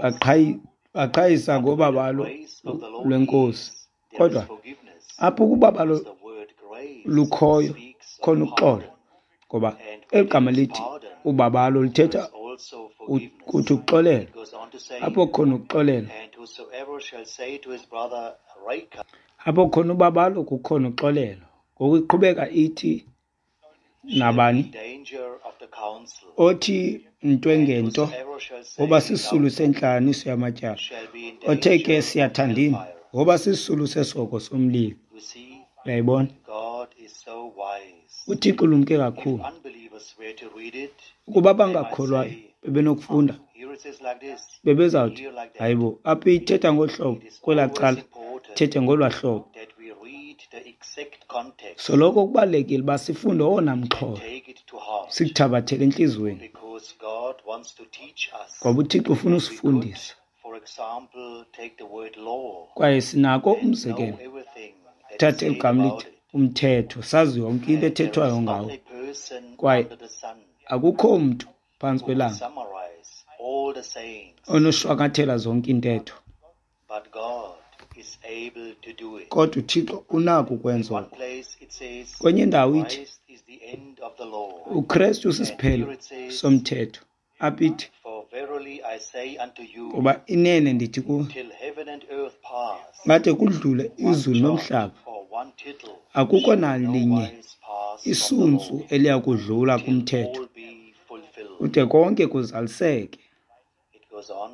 baqhayisa But where ngobabalo the grace of the Lord lwenkosi. is, there is Kodwa forgiveness. apho kubabalo Because the word grace lukhoyo speaks of khona uxolo, pardon. ngoba And eli where gama there is lithi pardon, ubabalo there lithetha is also forgiveness. kuthi uxolelo. It goes on to say, Apho khona uxolelo, and whosoever shall say to his brother, Raca, apho khona ubabalo kukhona uxolelo. Ngoku iqhubeka ithi shall be in nabani danger of the council. othi nto And engento whosoever shall say, ngoba sisisulu without sentlanganiso yamatyala, shall be in othe danger ke of siyathandini hellfire. ngoba sisisulu sesoko somlilo. You see, Uyayibona, God is so wise. uThixo ulumke If kakhulu. unbelievers were to read it, Ukuba they might bangakholwayo say, bebenokufunda, here it says like this, bebezawuthi here like that. hayibo apho ithetha ngolu hlobo It is kwelaa always cala important thethe ngolwaa hlobo. that we read the exact context Soloko kubalulekile uba sifunde owona and mxholo, take it to heart, sikuthabathele entliziyweni, because God wants to teach us. ngoba uThixo ufuna We could, usifundisa. for example, take the word law Kwaye sinako and know umzekelo, everything that is thathe said igama about lithi it. umthetho, sazi yonke into And there ethethwayo is ngawo. not a person Kwaye under the sun akukho mntu phantsi who will kwelanga summarize all the sayings, onoshwakathela zonke intetho, but God is able to do it. kodwa uThixo unako In ukwenza one oku. place it says, Kwenye indawo ithi Christ is the end of the law. uKristu And here usisiphelo it says, somthetho. Apha ithi For verily I say unto you, ngoba inene ndithi kuwe till heaven and earth pass, ngade kudlule one izulu jot nomhlaba, or one tittle akukho shall nalinye no wise pass from the isunzu law, eliya kudlula till kumthetho all be fulfilled. kude konke kuzaliseke. It goes on.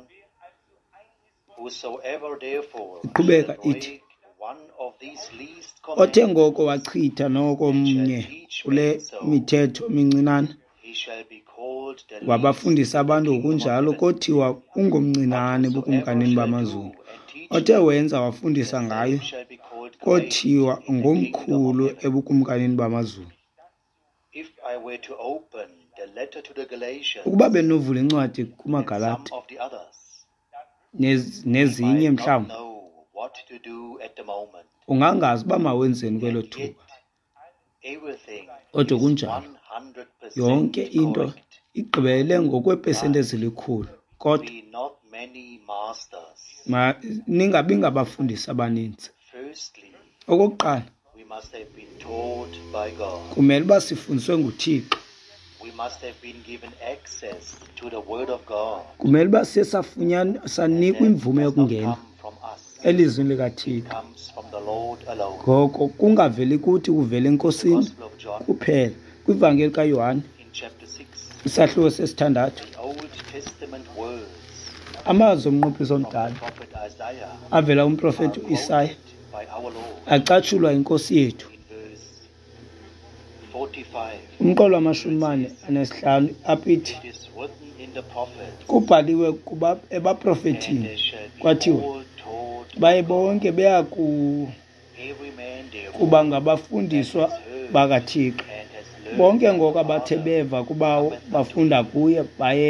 Whosoever therefore Iqhubeka shall ithi, break one of these least othe ngoko commandments, wachitha noko mnye kule mithetho mincinane, he shall be called the least wabafundisa in the abantu kingdom of ngokunjalo heaven. kothiwa ungomncinane But bukumkanini whosoever shall bamazulu. do and teach Othe them, wenza wafundisa the ngayo same shall be called great kothiwa in the kingdom of ngomkhulu heaven. ebukumkanini bamazulu. If I were to open the letter to the Galatians Ukuba benovula incwadi and some kumaGalati of the others, nezinye we might not mhlawumbi, know what to do at the moment. ungangazi uba mawenzeni kwelo And yet, thuba. everything Kodwa is kunjalo 100% yonke into correct. igqibele ngokweepesenti ezilikhulu. Kodwa Be not many masters. ningabi ngabafundisi abaninzi. Firstly, Okokuqala, we must have been taught by God. kumele uba sifundiswe nguThixo. We must have been given access to the Word of God. Kumele uba siye And sanikwa that imvume does not yokungena. come from us. elizwini likaThixo. comes from the Lord alone. Ngoko kungaveli kuthi kuvela enkosini Gospel of John kuphela. Kwivangeli kaYohane in chapter 6, isahluko sesithandathu, the Old Testament words amazwi omnqophiso from the omdala prophet Isaiah avela are umprofeti u-Isaya quoted by our Lord acatshulwa inkosi yethu. in verse 45. Umqolo wama-45 apithi, It is written in the prophets, kubhaliwe and ebaprofethini they shall be kwathiwa, all taught baye of God. bonke beya Every man therefore kuba ngabafundiswa bakaThixo. and has learned Bonke of ngoko the abathe Father, beva kubawo bafunda kuye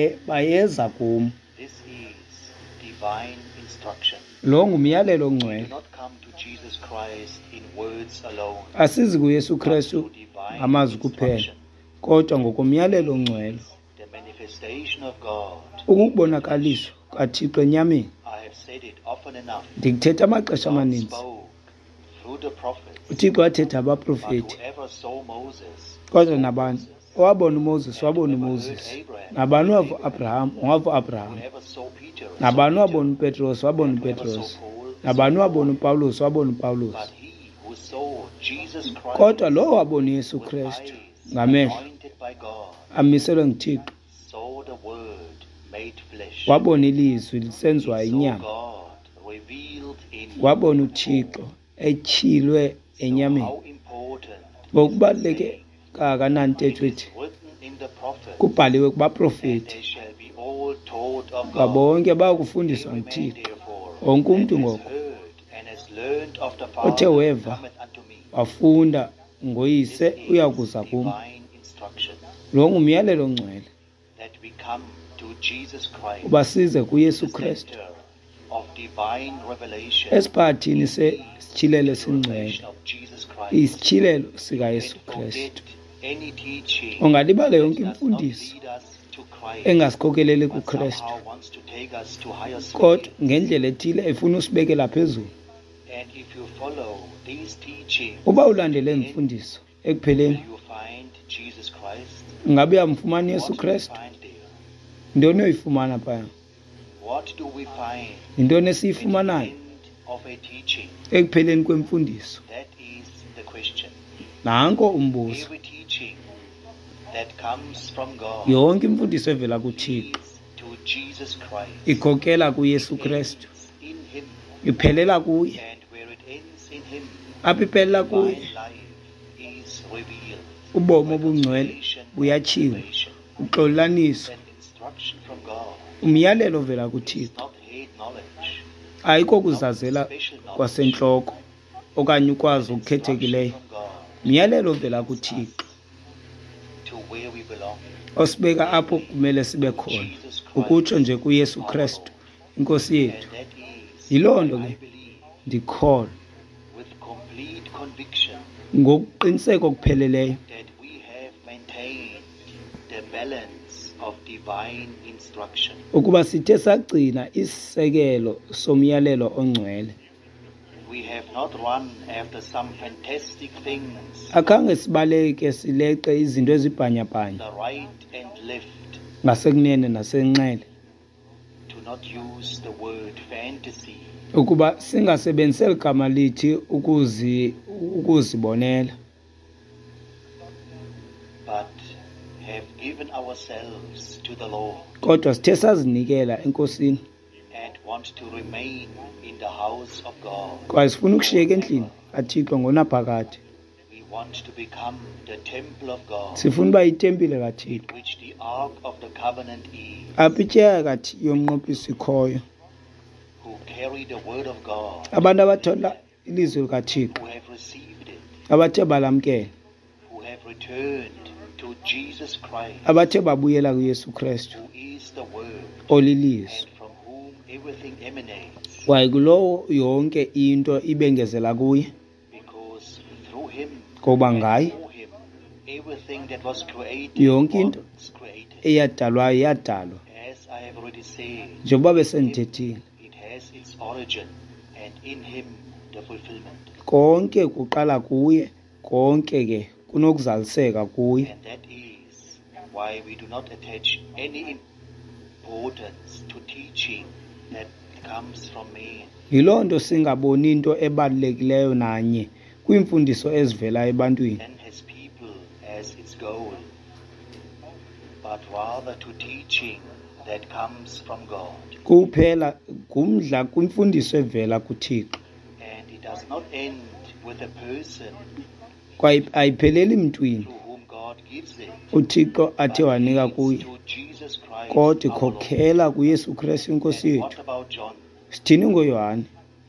bayeza kum. this is divine instruction. Lo ngumyalelo We ongcwele. do not come to Jesus Christ in words alone, Asizi kuYesu but Kristu through divine ngamazwi kuphela, instruction, kodwa ngokomyalelo ongcwele, the manifestation of God. ukubonakaliswa kaThixo enyameni. I have said it often enough. Ndikuthetha amaxesha God amaninzi, spoke through the prophets, uThixo wathetha but abaprofethi, whoever saw Moses, kodwa saw nabani Moses. owabona uMoses And wabona whoever heard uMoses, Abraham, nabani saw wava Abraham. Abraham wava Abraham, Whoever saw Peter, saw nabani Peter. wabona uPetros wabona And whoever uPetros, saw Paul, nabani saw wabona Paul. uPawulos wabona uPawulos. But he who saw Jesus Christ Kodwa lo wabona uYesu with Kristu eyes ngamehlo anointed by God, amiselwe nguThixo, saw the Word made flesh, wabona ilizwi he lisenziwa saw inyama, God revealed in wabona uThixo etyhilwe So enyameni. how important Ngokubaluleke is kangakanani it is ntetho ethi written in the prophets, kubhaliwe and kubaprofethi, they shall be all taught of God. babonke bayakufundiswa Every man nguThixo. therefore Wonke that umntu has ngoko heard and has learned of the othe Father weva cometh unto me. wafunda ngoyise This uyakuza is kum. divine instruction, Lo ngumyalelo ongcwele that we come to Jesus Christ, uba size kuYesu the Kristu center of divine revelation, esiphathini sesitshilelo the singcwele, revelation of Jesus Christ. isitshilelo You sikaYesu can forget Kristu. any teaching Ungalibala that yonke does not imfundiso lead us to Christ, engasikhokeleli but kuKristu, somehow wants to take us to higher kodwa spirits. ngendlela ethile efuna usibekela phezulu. And if you follow these teachings, Uba ulandele in the end, imfundiso will ekupheleni, you find Jesus Christ? ngabe uyamfumana What uYesu do we Kristu? find there? Ntoni oyoyifumana phaya? What do we find Yintoni at the esiyifumanayo end of a teaching? ekupheleni kwemfundiso? That is the question. Nanko umbuzo. Every teaching that comes from God Yonke imfundiso evela kuThixo leads to Jesus Christ. ikhokela kuYesu It Kristu, ends in Him, iphelela kuye. and where it ends in Him, Apho iphelela kuye, divine life is revealed. ubomi obungcwele Reconciliation and buyatshiwo, salvation. uxolaniso, An instruction from God umyalelo ovela is kuThixo. not head knowledge, Ayiko not kuzazela special knowledge. kwasentloko okanye ukwazi An okukhethekileyo. instruction from God Umyalelo ovela kuThixo to where we belong. osibeka apho kumele sibe khona, Jesus Christ, ukutsho nje kuYesu our Kristu Lord. inkosi And yethu. that is Yiloo why nto I ke believe ndikholwa with complete conviction ngokuqiniseka okupheleleyo that we have maintained the balance of divine instruction. ukuba sithe sagcina isisekelo somyalelo ongcwele. We have not run after some fantastic things, Akhange sibaleke sileqe izinto ezibhanyabhanya the right and left, ngasekunene nasenxele, to not use the word fantasy, ukuba singasebenzisi eli gama lithi ukuzibonela, but have given ourselves to the Lord kodwa sithe sazinikela enkosini and want to remain in the house of God. kwaye sifuna ukushiyeka endlini kaThixo ngonaphakade. We want to become the temple of God, Sifuna uba yitempile kaThixo, which the ark of the covenant is, apho ityeka yomnqophiso ikhoyo, who carry the word of God, abantu abathola ilizwi likaThixo, who have received it, abathe balamkela, who have returned to Jesus Christ, abathe babuyela kuYesu Kristu who is the word, olilizwi, and from whom everything emanates, kwaye kulowo yonke into ibengezela kuye, because through him ngoba and ngaye for him everything that was created yonke into was created. eyadalwayo yadalwa. As I have already said, Njengoba besendithethile, it has its origin, and in him the fulfillment. konke kuqala kuye, konke ke kunokuzaliseka kuye. And that is why we do not attach any importance to teaching that comes from men. Yiloo nto singaboni into ebalulekileyo nanye kwiimfundiso ezivela ebantwini And his people as its goal, but rather to teaching that comes from God. kuphela ngumdla kwimfundiso evela kuThixo. And it does not end with a person Kwaye ayipheleli mntwini to whom God gives it, uThixo athe but wanika leads kuye, to Jesus Christ kodwa our Lord. ikhokhela kuYesu Kristu inkosi And yethu. what about John? Sithini ngoYohane?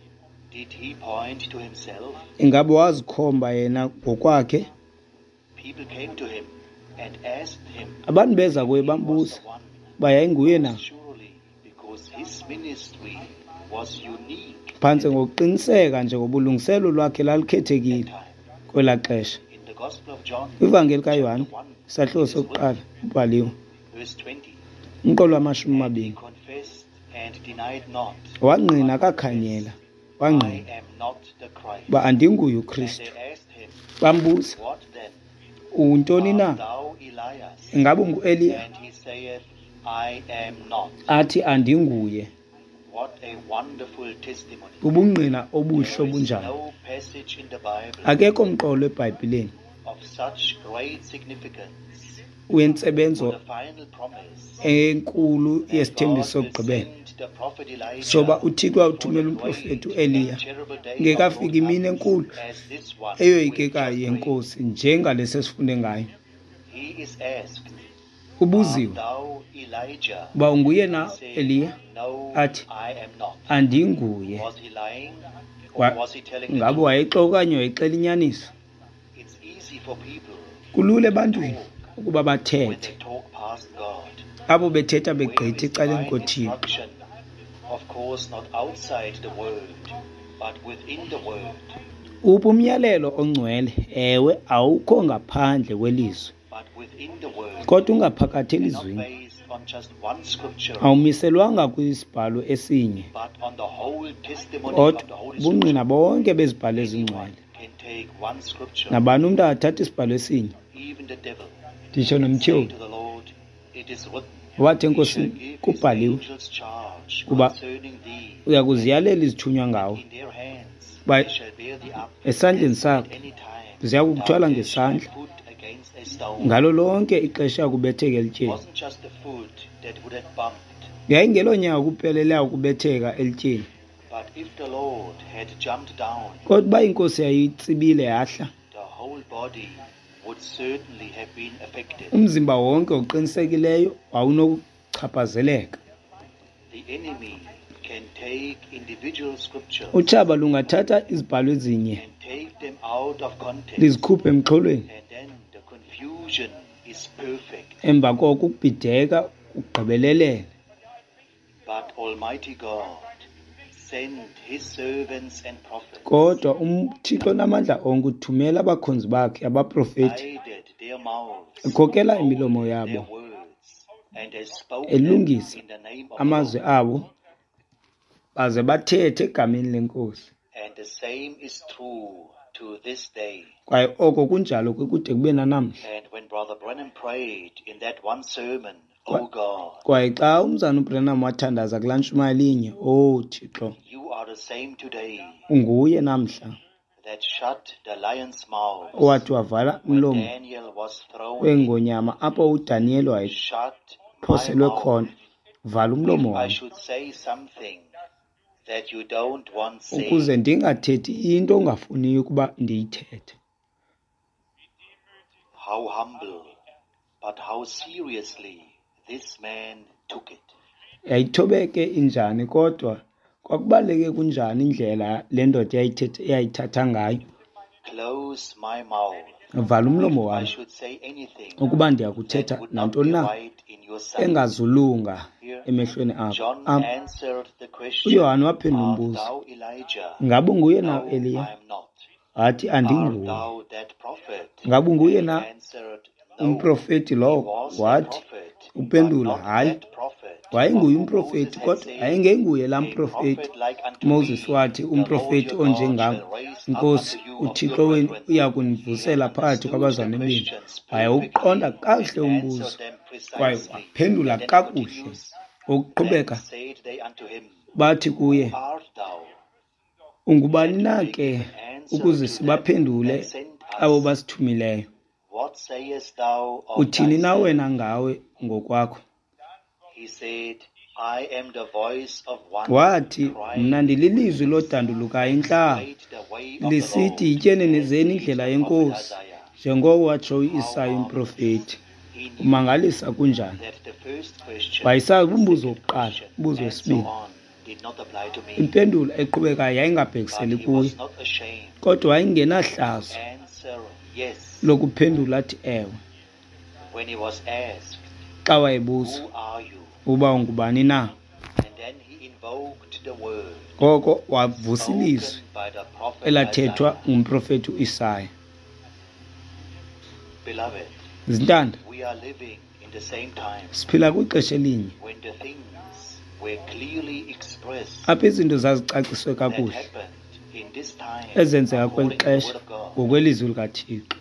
Did he point to himself? Ingabe wazikhomba yena ngokwakhe? People came to him and asked him, Abantu beza kuye he was bambuza the one. uba yayinguye na? Surely, because his ministry was unique Phantse ngokuqiniseka nje ngobulungiselo lwakhe lalikhethekile at that time. kwelaa xesha. In the Gospel of John, Kwivangeli kaYohane, chapter 1, isahluko it is sokuqala, written, ubhaliwe verse 20, umqolo wamashumi and he amabini. confessed and denied not, Wangqina but akakhanyela, confessed, wangqina I am not the Christ. uba andinguye And uKristu. they asked him, Bambuza, what then? untoni Art na? thou Elias? Ingabe ungu-Eliya? And he saith, I am not. Athi andinguye. What a wonderful testimony. Ubungqina obuhle There is obunjani. no passage in the Bible Akekho umqolo eBhayibhileni of such great significance for wentsebenzo the final promise enkulu that yesithembiso God will sokugqibela send the prophet Elijah soba uThixo for uthumela the umprofeti great uEliya and terrible day of ngekafika imini Lord enkulu as this one eyoyikekayo we just yenkosi njengalesi esifunde ngayo. read. He is asked, Ubuziwe art thou Elijah? uba unguye na He said, Eliya? no, Athi, I am not. andinguye. Was he lying or Wa- was he telling the Ngabe truth? wayexoka okanye wayexela inyaniso? It's easy for people Kulula ebantwini ukuba when bathethe they talk past God. abo bethetha Where begqitha is ecaleni divine koThixo. instruction? Of course, not outside the word, but within the word. Uphi umyalelo ongcwele? Ewe, awukho ngaphandle kwelizwi, But within the word, kodwa ungaphakathi not elizwini. based on just one scripture, Awumiselwanga kwisibhalo esinye, but on the whole testimony kodwa of the Holy ubungqina Scripture. bonke bezibhalo Anyone ezingcwele. can take one scripture, Nabani umntu athatha isibhalo esinye, even the devil, nditsho say nomtyholi, to the Lord, it is written, wathi he shall enkosini, give his kubhaliwe angels charge kuba concerning thee, uya kuziyalela izithunywa ngawo, in their hands Ba- they shall bear thee up, esandleni at sakho any time ziya kukuthwala thou dash thy ngesandla. foot against a stone. Ngalo lonke ixesha kubetheka It elityeni. wasn't just the foot that would have bumped, Yayingelo nyawo kupheleleyo ukubetheka elityeni, but if the Lord had jumped down, kodwa uba inkosi yayitsibile yahla, the whole body would certainly have been affected. umzimba wonke oqinisekileyo wawunokuchaphazeleka. The enemy can take individual scriptures Utshaba lungathatha izibhalo ezinye and take them out of context, lizikhuphe emxholweni, and then the confusion is perfect. emva koko ukubhideka ugqibelelele. But Almighty God sent his servants and prophets, Kodwa uThixo onamandla onke uthumela abakhonzi bakhe abaprofeti, guided their mouths, ekhokela imilomo their yabo, words, and they spoke them elungisa in the name of the amazwi Lord. abo baze bathethe egameni lenkosi. And the same is true to this day. Kwaye oko kunjalo kude kube nanamhla. And when Brother Brennan prayed in that one sermon, Oh God, Kwaye xa umzana uBrenham wathandaza kulaa ntshumayelo linye, oh Thixo, you are the same today unguye namhla that shut the lion's mouth owathi wavala when umlomo Daniel was thrown in. wengonyama apho uDaniel Shut my wayephoselwe mouth. khona, vala umlomo If I wam, should say something that you don't want ukuze said, ndingathethi into ongafuniyo ukuba ndiyithethe. how humble, but how seriously this man took it. Yayithobeke injani, kodwa kwakubaleke kunjani indlela le ndoda eyayithatha ngayo. Close my mouth. Vala umlomo If I wam should say anything ukuba that ndiyakuthetha would not nantoni be na right in your sight. engazulunga Here, emehlweni akho. John answered the question, uYohane waphendula art umbuzo, thou Elijah? ngabe unguye No, na I Eliya? am not. Athi Art andinguye. thou that prophet? Ngabe unguye And he na answered, no. umprofeti He lowo? was a Wathi prophet, uphendula, but not hayi, that prophet wayenguye of whom umprofeti, Moses had kodwa said, ayengenguye laa a mprofeti prophet like unto Moses me, wathi the Lord umprofeti your God onjengam, shall raise up inkosi unto you of uThixo your wenu brethren. uya He kunivusela had phakathi understood kwabazalwane the benu. questions Wayewuqonda perfectly kakuhle and umbuzo, answered them kwaye precisely. waphendula And then he kakuhle. continues, Then Ukuqhubeka said they unto him, bathi Who kuye, art thou? ungubani And na they ke gave an answer ukuze to them sibaphendule that sent abo us, basithumileyo? What sayest thou of Uthini na thyself? wena ngawe ngokwakho? He said, I am the voice of one Wathi, crying mna in the ndililizwi wilderness, lodandulukayo make intlaba, straight the way of the lisithi Lord, yityeni as nizeni did indlela the prophet yenkosi, Isaiah. njengoko watsho How u-Isaya marvelous umprofethi. he knew Kumangalisa kunjani. that the first question, Wayesazi the umbuzo second wokuqala, question, umbuzo and so wesibini. on did not apply to me. Impendulo eqhubekayo But yayingabhekiseli he kuye, was not ashamed kodwa to wayingenahlazo answer yes lokuphendula athi ewe, when he was asked, xa wayebuzwa Who are you? uba ungubani na. And then he invoked the word Ngoko wavusa spoken ilizwi by the prophet elathethwa Isaiah. ngumprofethi u-Isaya. Beloved, Zintanda, we are living in the same time siphila kwixesha elinye when the things were clearly expressed apho izinto zazicaciswe that kakuhle happened in this time ezenzeka kweli according to the xesha word of God. ngokwelizwi likaThixo.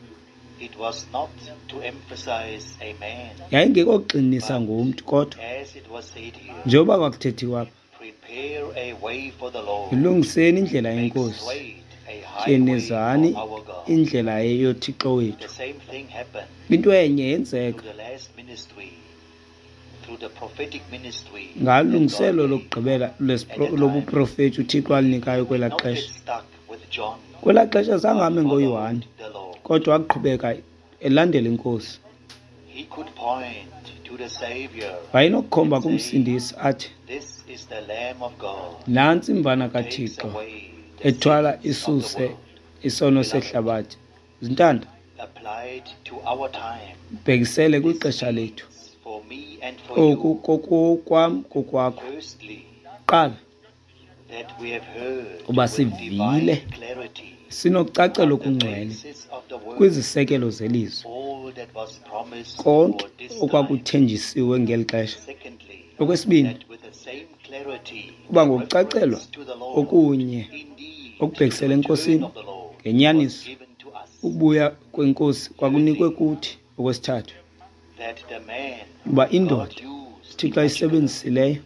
It was not to emphasize a man, Yayingekokuqinisa ngomntu, kodwa as it was said here, njengoba kwakuthethiwa apha, prepare a way for the Lord, ilungiseni indlela make yenkosi, straight a highway tyenezani for our God. indlela yoThixo The wethu. same thing happened Into enye through yenzeka the last ministry, through the prophetic ministry ngalungiselo that God lokugqibela time. lobuprofethi uThixo alinikayo gave. kwelaa Not get xesha. stuck with John, Kwelaa xesha zangahambe but ngoYohane, followed the Lord. kodwa waqhubeka elandela inkosi. He could point to the Savior. Wayenokukhomba and say, kumsindisi athi, This is the Lamb of God, nantsi imvana who takes kaThixo away the ethwala sins of the isuse world. isono sehlabathi. Zintanda, Applied to our time. bhekisele This kwixesha lethu. means for me and for Oku you, kokwam kokwakho. firstly, Qala, that we have heard uba with sivile divine clarity sinokucacelo on the kungcwele basis of the word, kwizisekelo zelizwi all that was promised konke for this time. okwakuthenjisiwe ngeli xesha. Secondly, Okwesibini, that with the same clarity, uba the ngokucacelwa reference to the Lord, okunye indeed, okubhekisele the return enkosini, of the Lord ngenyaniso, was given to us. ukubuya kwenkosi kwakunikwe kuthi. Okwesithathu, That the man uba God indoda used in uThixo particular ayisebenzisileyo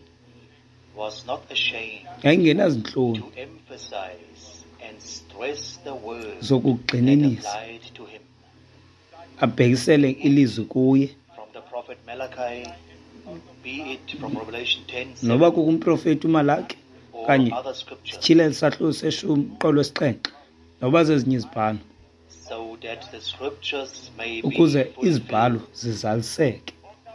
was not ashamed yayingenazintloni to emphasize and stress the word that zokugxininisa, applied to him. abhekisele ilizwi kuye. From the prophet Malachi, be it from Revelation 10:7 Noba kukumprofethi uMalaki or kanye other scriptures, sitshile isahluko seshumi qolo wesixhenxe, noba zezinye izibhalo, so that the scriptures may be ukuze fulfilled, izibhalo zizaliseke,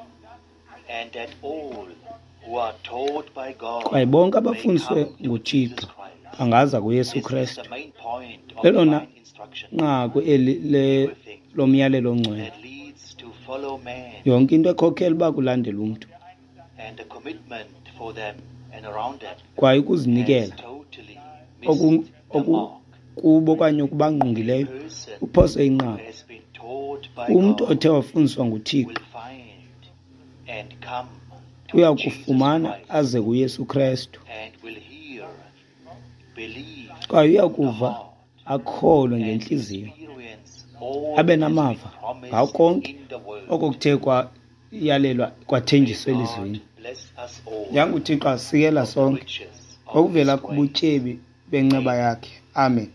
and that all who are taught by God kwaye bonke may abafundiswe come to nguThixo Jesus Christ. bangaza kuYesu This is Kristu. the main point of Lelona divine instruction nqaku eli lomyalelo ongcwele. that leads to follow man, Yonke into ekhokhela uba kulandela umntu, and the commitment for them and around them kwaye has ukuzinikela totally oku- missed the oku- mark. kubo okanye ukubangqongileyo Person uphose who inqaku. has been taught by Umntu God othe wafundiswa nguThixo will find and come to uya Jesus kufumana Christ aze kuYesu Kristu, and will hear, believe, kwaye uya from the kuva heart, akholwe and ngentliziyo, experience all abe that has been namava ngawo promised konke in the word. okokuthe kwayalelwa May kwathenjiswa God elizweni. bless us all YanguThixo asikela of the sonke riches of okuvela His grace. kubutyebi benceba yakhe. Amen.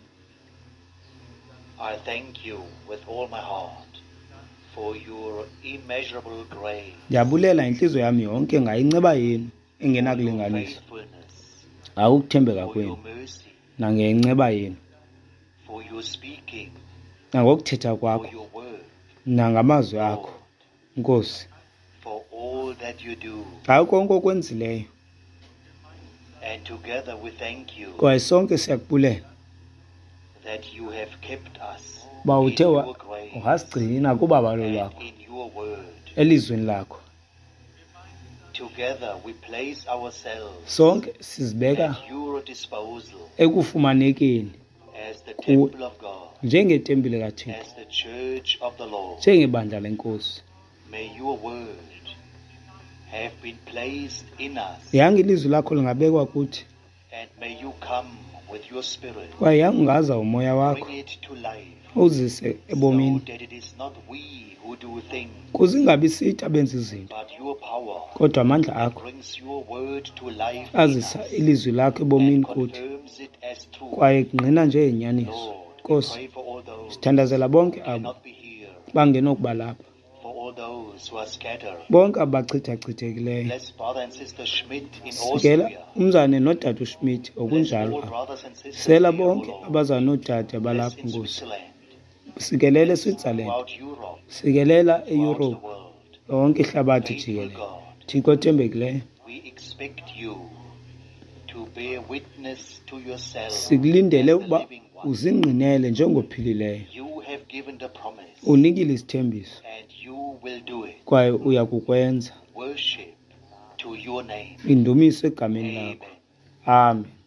I thank you with all my heart for your immeasurable grace, Ndiyabulela inhliziyo yami yonke ngayinceba yenu for your engenakulinganiswa, faithfulness, akuthembeka for kwenu your mercy, nangenceba yenu, for your speaking, nangokuthetha for kwakho your word, nangamazwi Lord, akho, Nkosi, for all that you do. ngayo konke okwenzileyo. And together we thank you Kwaye sonke siyakubulela that you have kept us uba in uthe your grace wasigcina kubabalo and lwakho in your word. elizweni lakho. Together we place ourselves Sonke sizibeka at your disposal ekufumanekeni as the temple of God, njengetempile kaThixo, as the church of the Lord. njengebandla lenkosi. May your word have been placed in us, Yange ilizwi lakho lingabekwa kuthi, and may you come with your spirit. kwaye yangaza umoya wakho Bring it to life uzise so ebomini, that it is not we who do things, kuze ingabi sithi abenza izinto, but your power kodwa amandla that akho brings your word to life in azisa us ilizwi lakho ebomini and kuthi, confirms it as true. kwaye kungqina nje inyaniso. Lord, we Nkosi, pray for all those sithandazela bonke who abo cannot be here, bangenokuba lapha, for all those who are scattered. bonke abachithachithekileyo. Bless Brother and Sister Schmidt in Sikela Austria. umzane nodade uSmith Bless okunjalo all apha. brothers and sisters Sela there, O bonke Lord. abazana nodade Bless abalapha in Nkosi. Switzerland. Sikelela Bless eSwitzerland, throughout Europe, sikelela throughout the eEurope, world. yonke ihlabathi Faithful jikelele. God, Thixo othembekileyo, we expect you to bear witness to yourself as sikulindele the ukuba living one. uzingqinele njengophilileyo. You have given the promise, Unikile isithembiso and you will do it. kwaye uya kukwenza. Worship to your name. Indumiso egameni lakho. Amen. Amen.